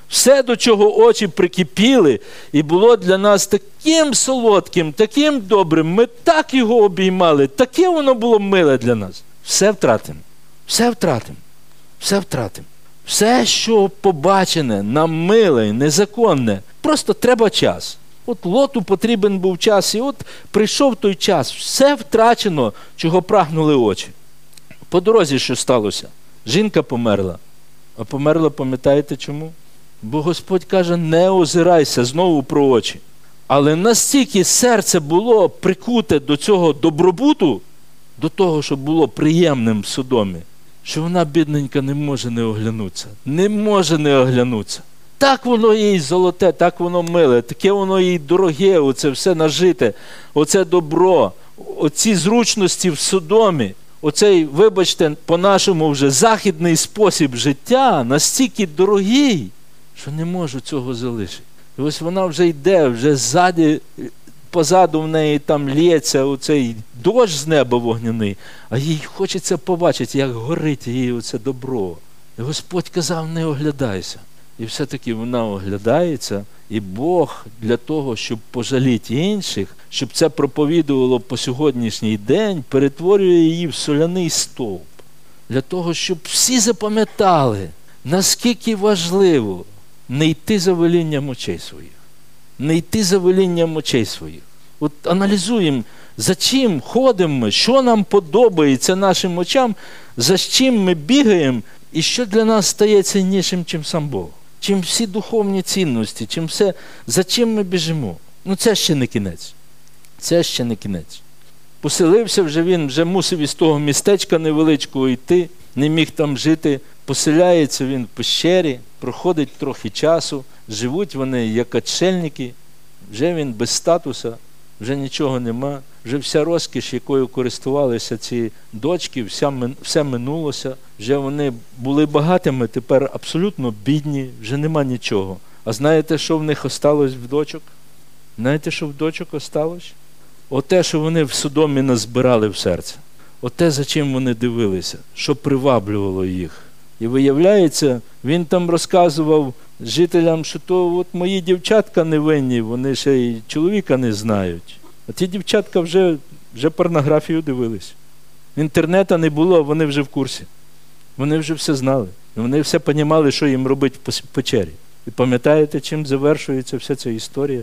A: Все, до чого очі прикипіли, і було для нас таким солодким, таким добрим, ми так його обіймали, таке воно було миле для нас. Все втратимо. Все втратимо. Все втратимо. Все, що побачене, нам миле, незаконне, просто треба час. От Лоту потрібен був час, і от прийшов той час. Все втрачено, чого прагнули очі. По дорозі що сталося? Жінка померла. А померла, пам'ятаєте чому? Бо Господь каже, не озирайся, знову про очі. Але настільки серце було прикуте до цього добробуту, до того, що було приємним в Содомі, що вона, бідненька, не може не оглянутися. Не може не оглянутися. Так воно їй золоте, так воно миле, таке воно їй дороге, оце все нажите, оце добро, оці зручності в Содомі, оцей, вибачте, по-нашому вже західний спосіб життя настільки дорогий, що не можу цього залишити. І ось вона вже йде, вже ззаді, позаду в неї там лється оцей дощ з неба вогняний, а їй хочеться побачити, як горить їй оце добро. І Господь казав, не оглядайся. І все-таки вона оглядається, і Бог для того, щоб пожаліти інших, щоб це проповідувало по сьогоднішній день, перетворює її в соляний стовп. Для того, щоб всі запам'ятали, наскільки важливо не йти за велінням очей своїх. Не йти за велінням очей своїх. От аналізуємо, за чим ходимо ми, що нам подобається нашим очам, за чим ми бігаємо, і що для нас стає ціннішим, чим сам Бог. Чим всі духовні цінності, чим все, за чим ми біжимо. Ну це ще не кінець. Це ще не кінець. Поселився вже він, вже мусив із того містечка невеличкого йти, не міг там жити. Поселяється він в пещері, проходить трохи часу, живуть вони як отшельники, вже він без статуса, вже нічого нема, вже вся розкіш, якою користувалися ці дочки, все минулося, вже вони були багатими, тепер абсолютно бідні, вже нема нічого. А знаєте, що в них осталось в дочок? Знаєте, що в дочок осталось? Оте, що вони в Содомі назбирали в серце. Оте, за чим вони дивилися, що приваблювало їх. І виявляється, він там розказував жителям, що то от мої дівчатка невинні, вони ще й чоловіка не знають. А ті дівчатка вже порнографію дивились. Інтернету не було, вони вже в курсі. Вони вже все знали. Вони все розуміли, що їм робити в печері. І пам'ятаєте, чим завершується вся ця історія?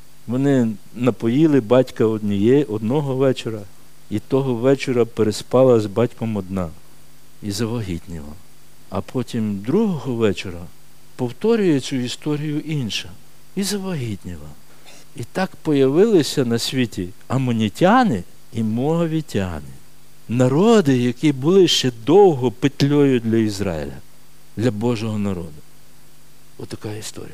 A: Вони напоїли батька одного вечора, і того вечора переспала з батьком одна. І завагітніла. А потім другого вечора повторює цю історію інша. І завагітніла. І так появилися на світі амонітяни і моавітяни. Народи, які були ще довго петлею для Ізраїля, для Божого народу. Отака історія.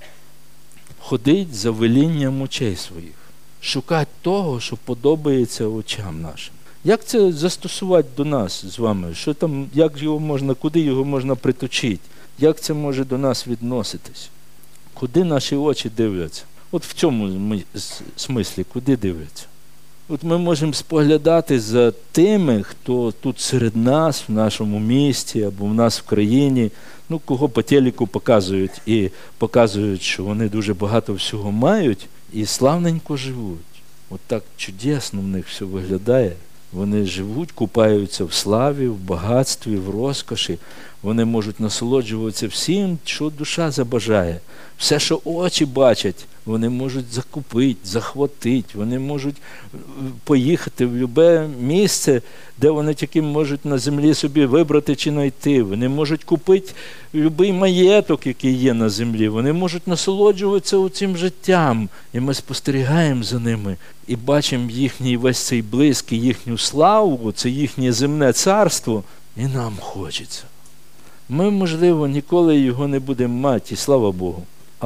A: Ходить за велінням очей своїх. Шукати того, що подобається очам нашим. Як це застосувати до нас з вами? Що там, як його можна, куди його можна приточити? Як це може до нас відноситись? Куди наші очі дивляться? От в цьому смислі, куди дивляться? От ми можемо споглядати за тими, хто тут серед нас, в нашому місті, або в нас в країні, ну, кого по телеку показують, і показують, що вони дуже багато всього мають, і славненько живуть. От так чудесно в них все виглядає. Вони живуть, купаються в славі, в багатстві, в розкоші. Вони можуть насолоджуватися всім, що душа забажає. Все, що очі бачать, вони можуть закупити, захватити. Вони можуть поїхати в будь-яке місце, де вони тільки можуть на землі собі вибрати чи знайти. Вони можуть купити будь-який маєток, який є на землі. Вони можуть насолоджуватися цим життям. І ми спостерігаємо за ними і бачимо їхній весь цей блиск, і їхню славу, це їхнє земне царство, і нам хочеться. Ми, можливо, ніколи його не будемо мати, і слава Богу.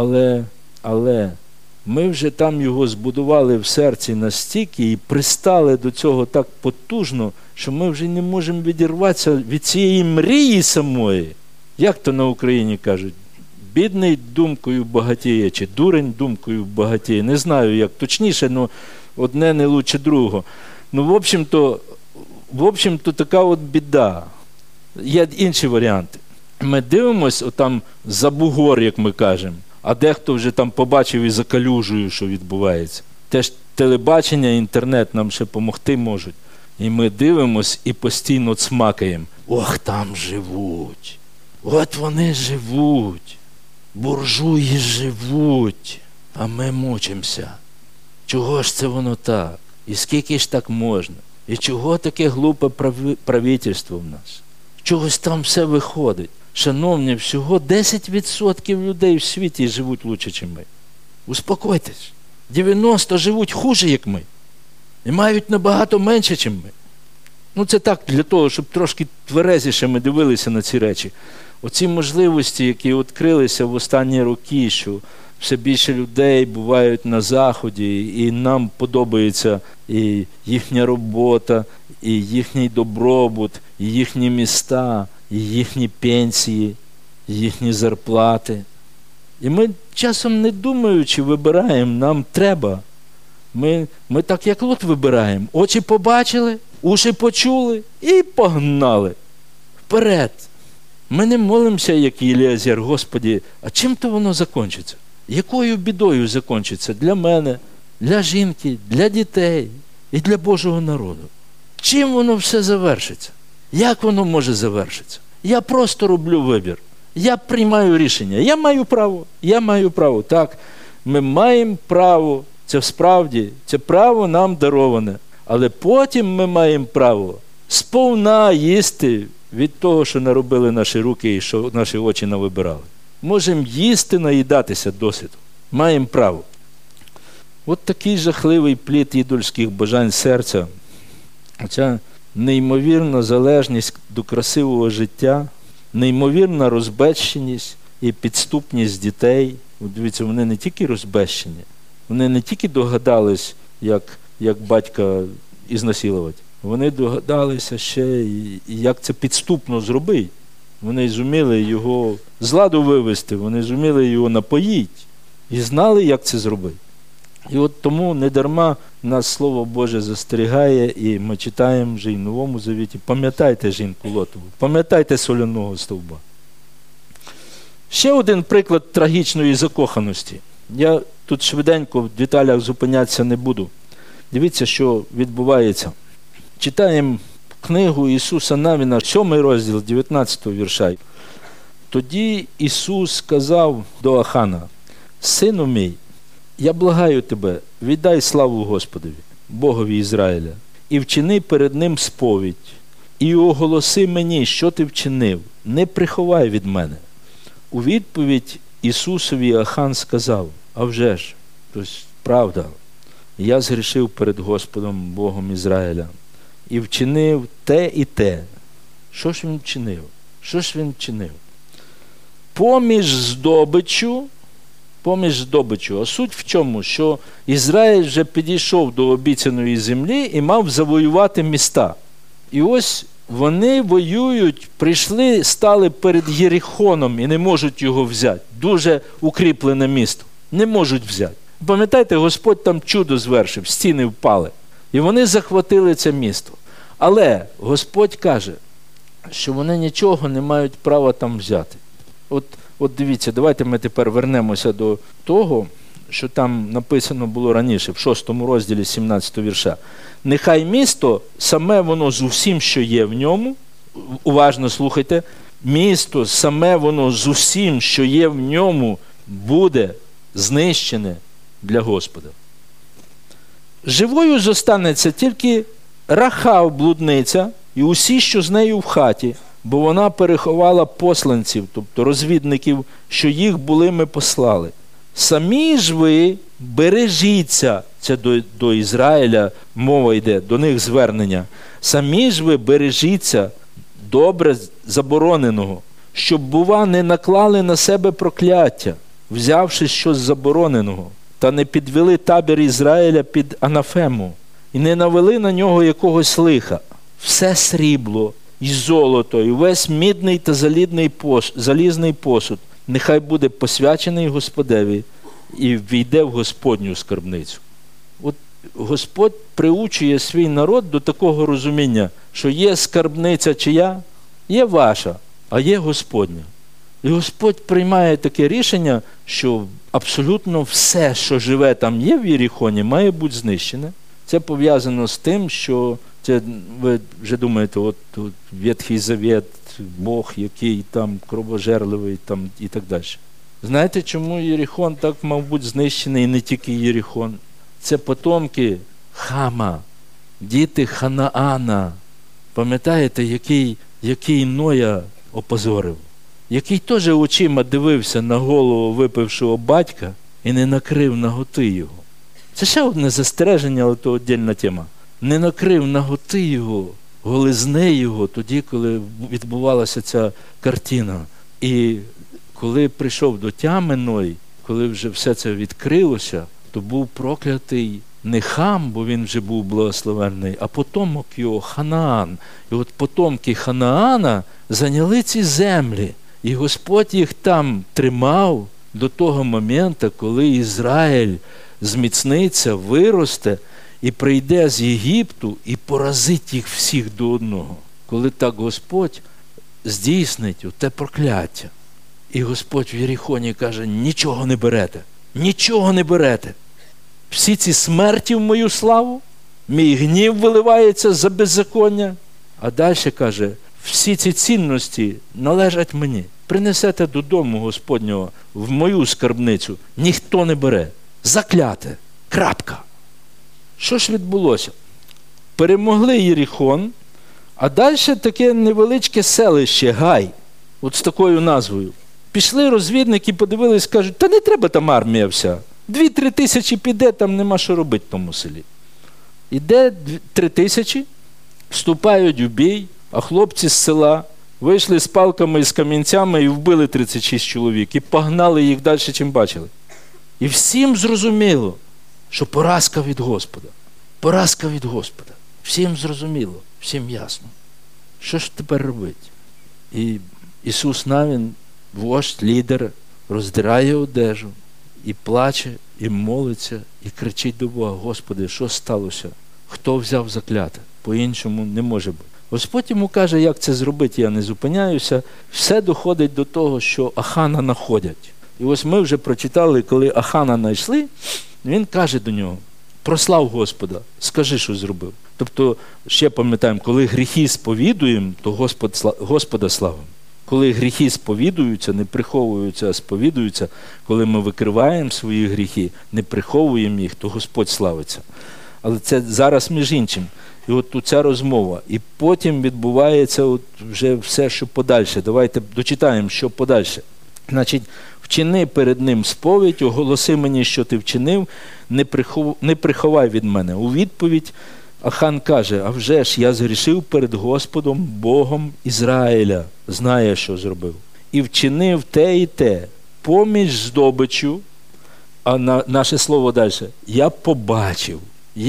A: Але ми вже там його збудували в серці настільки і пристали до цього так потужно, що ми вже не можемо відірватися від цієї мрії самої. Як то на Україні кажуть? Бідний думкою багатіє, чи дурень думкою багатіє. Не знаю, як точніше, але одне не лучше другого. Ну, в общем-то, така от біда. Є інші варіанти. Ми дивимось отам за бугор, як ми кажемо, а дехто вже там побачив і за калюжею, що відбувається. Теж телебачення, інтернет нам ще допомогти можуть. І ми дивимось і постійно цмакаємо. Ох, там живуть. От вони живуть. Буржуї живуть. А ми мучимося. Чого ж це воно так? І скільки ж так можна? І чого таке глупе правительство в нас? Чогось там все виходить. Шановні, всього 10% людей в світі живуть лучше, ніж ми. Успокойтесь. 90% живуть хуже, як ми. І мають набагато менше, ніж ми. Ну це так, для того, щоб трошки тверезіше ми дивилися на ці речі. Оці можливості, які відкрилися в останні роки, що все більше людей бувають на Заході, і нам подобається і їхня робота, і їхній добробут, і їхні міста, і їхні пенсії, і їхні зарплати. І ми часом не думаючи вибираємо, нам треба. Ми так як Лот вибираємо. Очі побачили, уші почули і погнали. Вперед. Ми не молимося, як Єліазар, Господі, а чим то воно закінчиться? Якою бідою закінчиться для мене, для жінки, для дітей і для Божого народу? Чим воно все завершиться? Як воно може завершитися? Я просто роблю вибір. Я приймаю рішення. Я маю право. Так, ми маємо право, це справді, це право нам дароване. Але потім ми маємо право сповна їсти від того, що наробили наші руки і що наші очі навибирали. Можемо їсти, наїдатися досвіду. Маємо право. От такий жахливий плід ідольських бажань серця. Оця неймовірна залежність до красивого життя, неймовірна розбещеність і підступність дітей. От дивіться, вони не тільки розбещені, вони не тільки догадались, як батька ізнасилувати, вони догадалися ще, як це підступно зробити. Вони зуміли його з ладу вивести, вони зуміли його напоїти і знали, як це зробити. І от тому недарма нас Слово Боже застерігає, і ми читаємо вже і в Новому Завіті. Пам'ятайте жінку Лотову, пам'ятайте соляного стовба. Ще один приклад трагічної закоханості. Я тут швиденько в деталях зупинятися не буду. Дивіться, що відбувається. Читаємо книгу Ісуса Навіна, 7 розділ, 19 вірша. Тоді Ісус сказав до Ахана: «Сину мій, я благаю тебе, віддай славу Господові, Богові Ізраїля, і вчини перед Ним сповідь, і оголоси мені, що ти вчинив, не приховай від мене». У відповідь Ісусові Ахан сказав: «А вже ж, тобто правда, я згрішив перед Господом Богом Ізраїля і вчинив те і те». Що ж він вчинив? Що ж він вчинив? Поміж здобичу, а суть в чому? Що Ізраїль вже підійшов до обіцяної землі і мав завоювати міста. І ось вони воюють, прийшли, стали перед Єрихоном і не можуть його взяти. Дуже укріплене місто. Не можуть взяти. Пам'ятаєте, Господь там чудо звершив, стіни впали. І вони захватили це місто. Але Господь каже, що вони нічого не мають права там взяти. От дивіться, давайте ми тепер вернемося до того, що там написано було раніше, в 6 розділі 17 вірша. «Нехай місто, саме воно з усім, що є в ньому», уважно слухайте, «місто, саме воно з усім, що є в ньому, буде знищене для Господа». Живою зостанеться тільки Рахав, блудниця, і усі, що з нею в хаті, бо вона переховала посланців, тобто розвідників, що їх були ми послали. Самі ж ви бережіться, це до Ізраїля мова йде, до них звернення. Самі ж ви бережіться добре забороненого, щоб, бува, не наклали на себе прокляття, взявши щось забороненого, та не підвели табір Ізраїля під анафему, і не навели на нього якогось лиха. Все срібло, і золото, і весь мідний та залізний посуд нехай буде посвячений Господеві і війде в Господню скарбницю. От Господь приучує свій народ до такого розуміння, що є скарбниця чия, є ваша. а є Господня. І Господь приймає таке рішення, що абсолютно все, що живе там є в Єрихоні, має бути знищене. Це пов'язано з тим, що це, ви вже думаєте, от Ветхий Завет, Бог, який там кровожерливий там, і так далі. Знаєте, чому Єрихон так мав бути знищений, і не тільки Єрихон? Це потомки Хама, діти Ханаана. Пам'ятаєте, який Ноя опозорив? Який теж очима дивився на голову випившого батька і не накрив наготи його. Це ще одне застереження, але то віддільна тема. Не накрив наготи його, голизни його тоді, коли відбувалася ця картина. І коли прийшов до тями Ной, коли вже все це відкрилося, то був проклятий не Хам, бо він вже був благословенний, а потомок його Ханаан. І от потомки Ханаана зайняли ці землі. І Господь їх там тримав до того моменту, коли Ізраїль зміцниться, виросте і прийде з Єгипту і поразить їх всіх до одного. Коли так Господь здійснить оте прокляття. І Господь в Єрихоні каже, нічого не берете, нічого не берете. Всі ці смерті в мою славу, мій гнів виливається за беззаконня. А далі каже, всі ці цінності належать мені. Принесете додому Господнього в мою скарбницю, ніхто не бере. Закляте. Крапка. Що ж відбулося? Перемогли Єрихон, а далі таке невеличке селище, Гай, от з такою назвою. Пішли розвідники, подивились, кажуть, та не треба там армія вся. 2-3 тисячі піде, там нема що робити в тому селі. Іде 3 тисячі, вступають в бій, а хлопці з села вийшли з палками і з камінцями і вбили 36 чоловік. І погнали їх далі, чим бачили. І всім зрозуміло, що поразка від Господа. Поразка від Господа. Всім зрозуміло, всім ясно. Що ж тепер робити? І Ісус Навін, вождь, лідер, роздирає одежу, і плаче, і молиться, і кричить до Бога, Господи, що сталося? Хто взяв закляте? По-іншому не може бути. Господь йому каже, як це зробити, я не зупиняюся. Все доходить до того, що Ахана знаходять. І ось ми вже прочитали, коли Ахана знайшли, він каже до нього, прослав Господа, скажи, що зробив. Тобто, ще пам'ятаємо, коли гріхи сповідуємо, то Господа славимо. Коли гріхи сповідуються, не приховуються, а сповідуються, коли ми викриваємо свої гріхи, не приховуємо їх, то Господь славиться. Але це зараз між іншим. І от тут ця розмова. І потім відбувається от вже все, що подальше. Давайте дочитаємо, що подальше. Значить, вчини перед ним сповідь, оголоси мені, що ти вчинив, не приховай від мене. У відповідь Ахан каже, а вже ж я згрішив перед Господом, Богом Ізраїля, знає, що зробив. І вчинив те і те, поміж здобичу, а наше слово далі, я побачив.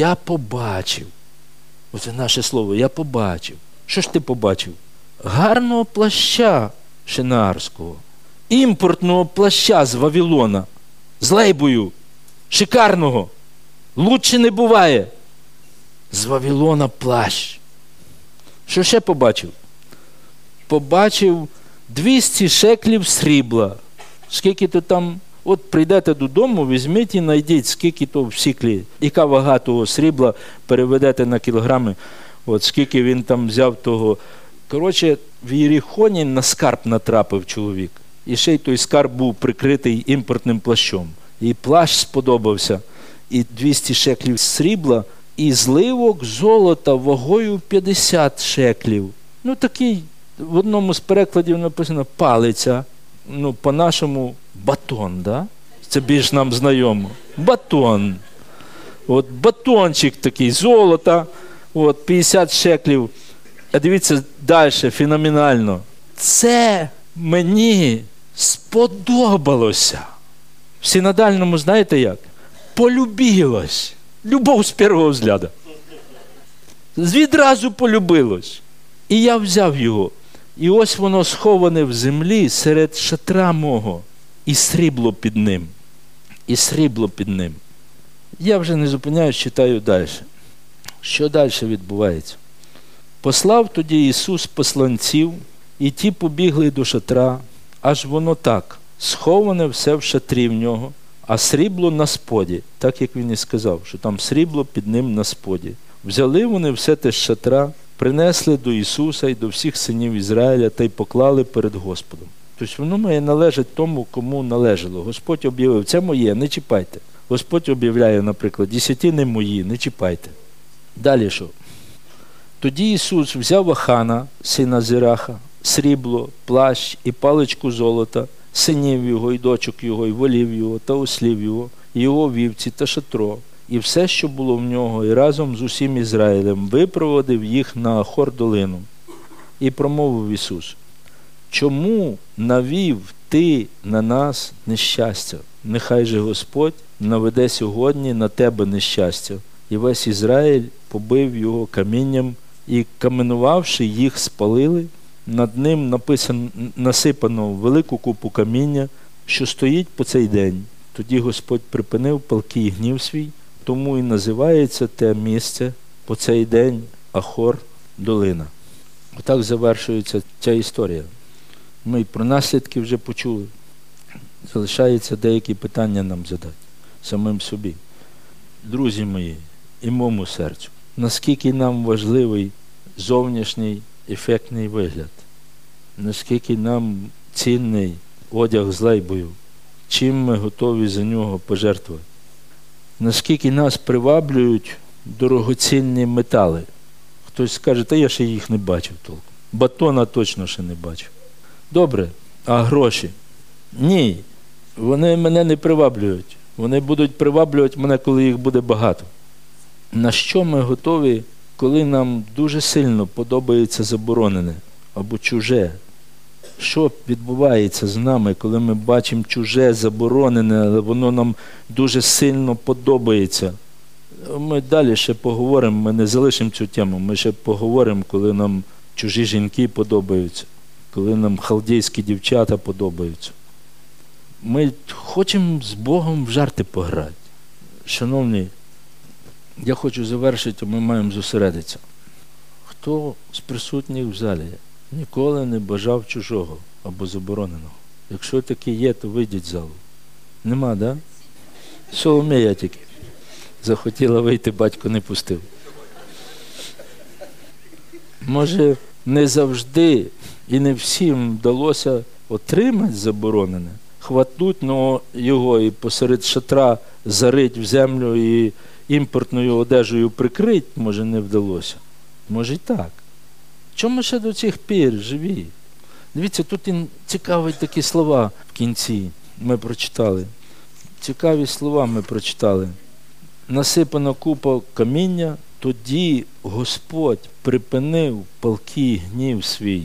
A: Оце наше слово, я побачив. Що ж ти побачив? Гарного плаща шинаарського, імпортного плаща з Вавилона, з лейбою, шикарного, лучше не буває. З Вавилона плащ. Що ще побачив? Побачив 200 шеклів срібла. Скільки то там, от прийдете додому, візьміть і знайдіть, скільки то в сіклі, яка вага того срібла, переведете на кілограми, от скільки він там взяв того. Коротше, в Єрихоні на скарб натрапив чоловік. І ще й той скарб був прикритий імпортним плащом. І плащ сподобався, і 200 шеклів срібла, і зливок золота вагою 50 шеклів. Ну, такий, в одному з перекладів написано палиця, ну, по-нашому батон, да? Це більш нам знайомо. Батон. От батончик такий, золота, от 50 шеклів. А дивіться далі, феноменально. Це мені сподобалося. В синодальному, знаєте як? Полюбилось. Любов з першого взгляду. Відразу полюбилось. І я взяв його. І ось воно сховане в землі серед шатра мого. І срібло під ним. І срібло під ним. Я вже не зупиняюсь, читаю далі. Що далі відбувається? Послав тоді Ісус посланців І ті побігли до шатра, аж воно так, сховане все в шатрі в нього, а срібло на споді, так як він і сказав, що там срібло під ним на споді. Взяли вони все те з шатра, принесли до Ісуса і до всіх синів Ізраїля та й поклали перед Господом. Тобто воно має належати тому, кому належало. Господь об'явив, це моє, не чіпайте. Господь об'являє, наприклад, десятини мої, не чіпайте. Далі що? Тоді Ісус взяв Ахана, сина Зераха, срібло, плащ і паличку золота, синів його, і дочок його, і волів його, та ослів його, і його вівці та шатро, і все, що було в нього, і разом з усім Ізраїлем випроводив їх на Ахор-долину. І промовив Ісус: чому навів ти на нас нещастя? Нехай же Господь наведе сьогодні на тебе нещастя. І весь Ізраїль побив його камінням, і каменувавши їх, спалили. Над ним насипано велику купу каміння, що стоїть по цей день. Тоді Господь припинив палкий гнів свій, тому і називається те місце по цей день Ахор-долина. Отак завершується ця історія. Ми про наслідки вже почули. Залишається деякі питання нам задати самим собі. Друзі мої, і моєму серцю, наскільки нам важливий зовнішній ефектний вигляд, наскільки нам цінний одяг з лейбою, чим ми готові за нього пожертвувати, наскільки нас приваблюють дорогоцінні метали. Хтось скаже, та я ще їх не бачив толком. Батона точно ще не бачив. Добре, а гроші? Ні, вони мене не приваблюють. Вони будуть приваблювати мене, коли їх буде багато. На що ми готові, коли нам дуже сильно подобається заборонене або чуже? Що відбувається з нами, коли ми бачимо чуже, заборонене, але воно нам дуже сильно подобається? Ми далі ще поговоримо, ми не залишимо цю тему, ми ще поговоримо, коли нам чужі жінки подобаються, коли нам халдейські дівчата подобаються. Ми хочемо з Богом в жарти пограти. Шановні, я хочу завершити, ми маємо зосередитися. Хто з присутніх в залі ніколи не бажав чужого або забороненого? Якщо таке є, то вийдіть з залу. Нема, да? Соломія тільки. Захотіла вийти, батько не пустив. Може, не завжди і не всім вдалося отримати заборонене, хватнуть його і посеред шатра зарить в землю і імпортною одежею прикрить, може, не вдалося. Може і так. Чому ми ще до цих пір живі? Дивіться, тут цікаві такі слова в кінці ми прочитали. Цікаві слова ми прочитали. Насипана купа каміння, тоді Господь припинив палкий гнів свій.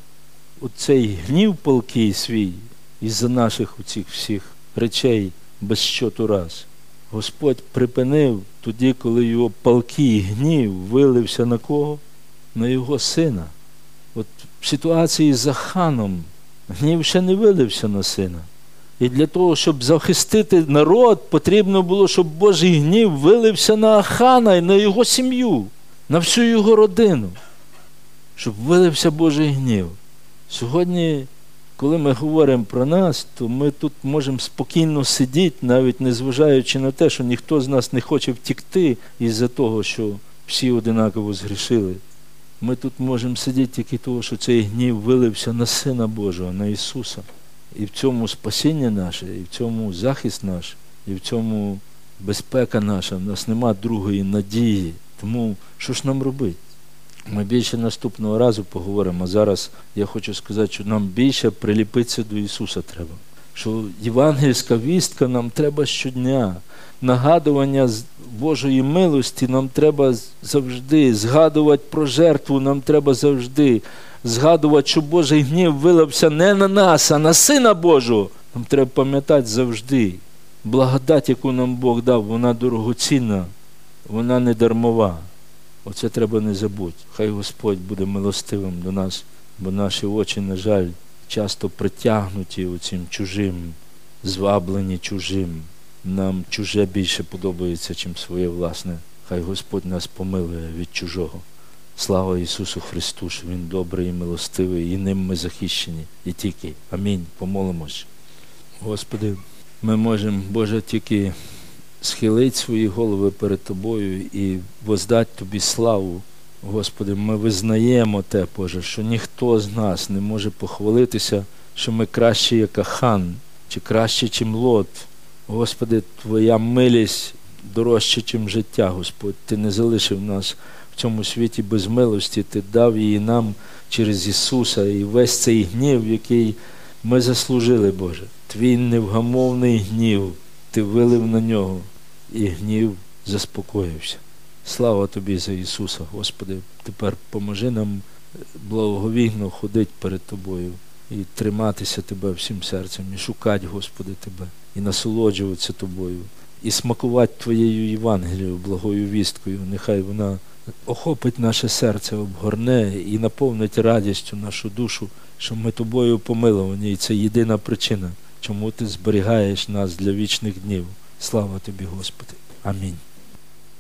A: Оцей гнів палкий свій із-за наших оцих всіх речей без щоту раз. Господь припинив тоді, коли його палкий гнів вилився на кого? На його сина. От в ситуації з Аханом гнів ще не вилився на сина. І для того, щоб захистити народ, потрібно було, щоб Божий гнів вилився на Ахана і на його сім'ю, на всю його родину. Щоб вилився Божий гнів. Сьогодні, коли ми говоримо про нас, то ми тут можемо спокійно сидіти, навіть незважаючи на те, що ніхто з нас не хоче втікти із-за того, що всі одинаково згрішили. Ми тут можемо сидіти тільки того, що цей гнів вилився на Сина Божого, на Ісуса. І в цьому спасіння наше, і в цьому захист наш, і в цьому безпека наша. В нас нема другої надії. Тому що ж нам робити? Ми більше наступного разу поговоримо, а зараз я хочу сказати, що нам більше приліпитися до Ісуса треба. Що євангельська вістка нам треба щодня. Нагадування Божої милості нам треба завжди. Згадувати про жертву нам треба завжди. Згадувати, що Божий гнів вилився не на нас, а на Сина Божого. Нам треба пам'ятати завжди. Благодать, яку нам Бог дав, вона дорогоцінна, вона не дармова. Оце треба не забути. Хай Господь буде милостивим до нас, бо наші очі, на жаль, часто притягнуті оцим чужим, зваблені чужим. Нам чуже більше подобається, чим своє власне. Хай Господь нас помилує від чужого. Слава Ісусу Христу, що Він добрий і милостивий, і ним ми захищені. І тільки. Амінь. Помолимось. Господи, ми можемо, Боже, тільки схилити свої голови перед Тобою і воздати Тобі славу. Господи, ми визнаємо Те, Боже, що ніхто з нас не може похвалитися, що ми кращі, як Ахан, чи краще, чим Лот. Господи, Твоя милість дорожче, чим життя, Господь. Ти не залишив нас в цьому світі без милості, Ти дав її нам через Ісуса. І весь цей гнів, який ми заслужили, Боже, Твій невгамовний гнів, Ти вилив на нього, і гнів заспокоївся. Слава Тобі за Ісуса, Господи. Тепер поможи нам благовійно ходити перед Тобою і триматися Тебе всім серцем, і шукати, Господи, Тебе, і насолоджуватися Тобою, і смакувати Твоєю Євангелією, благою вісткою. Нехай вона охопить наше серце, обгорне і наповнить радістю нашу душу, що ми Тобою помиловані, і це єдина причина, чому Ти зберігаєш нас для вічних днів. Слава Тобі, Господи. Амінь.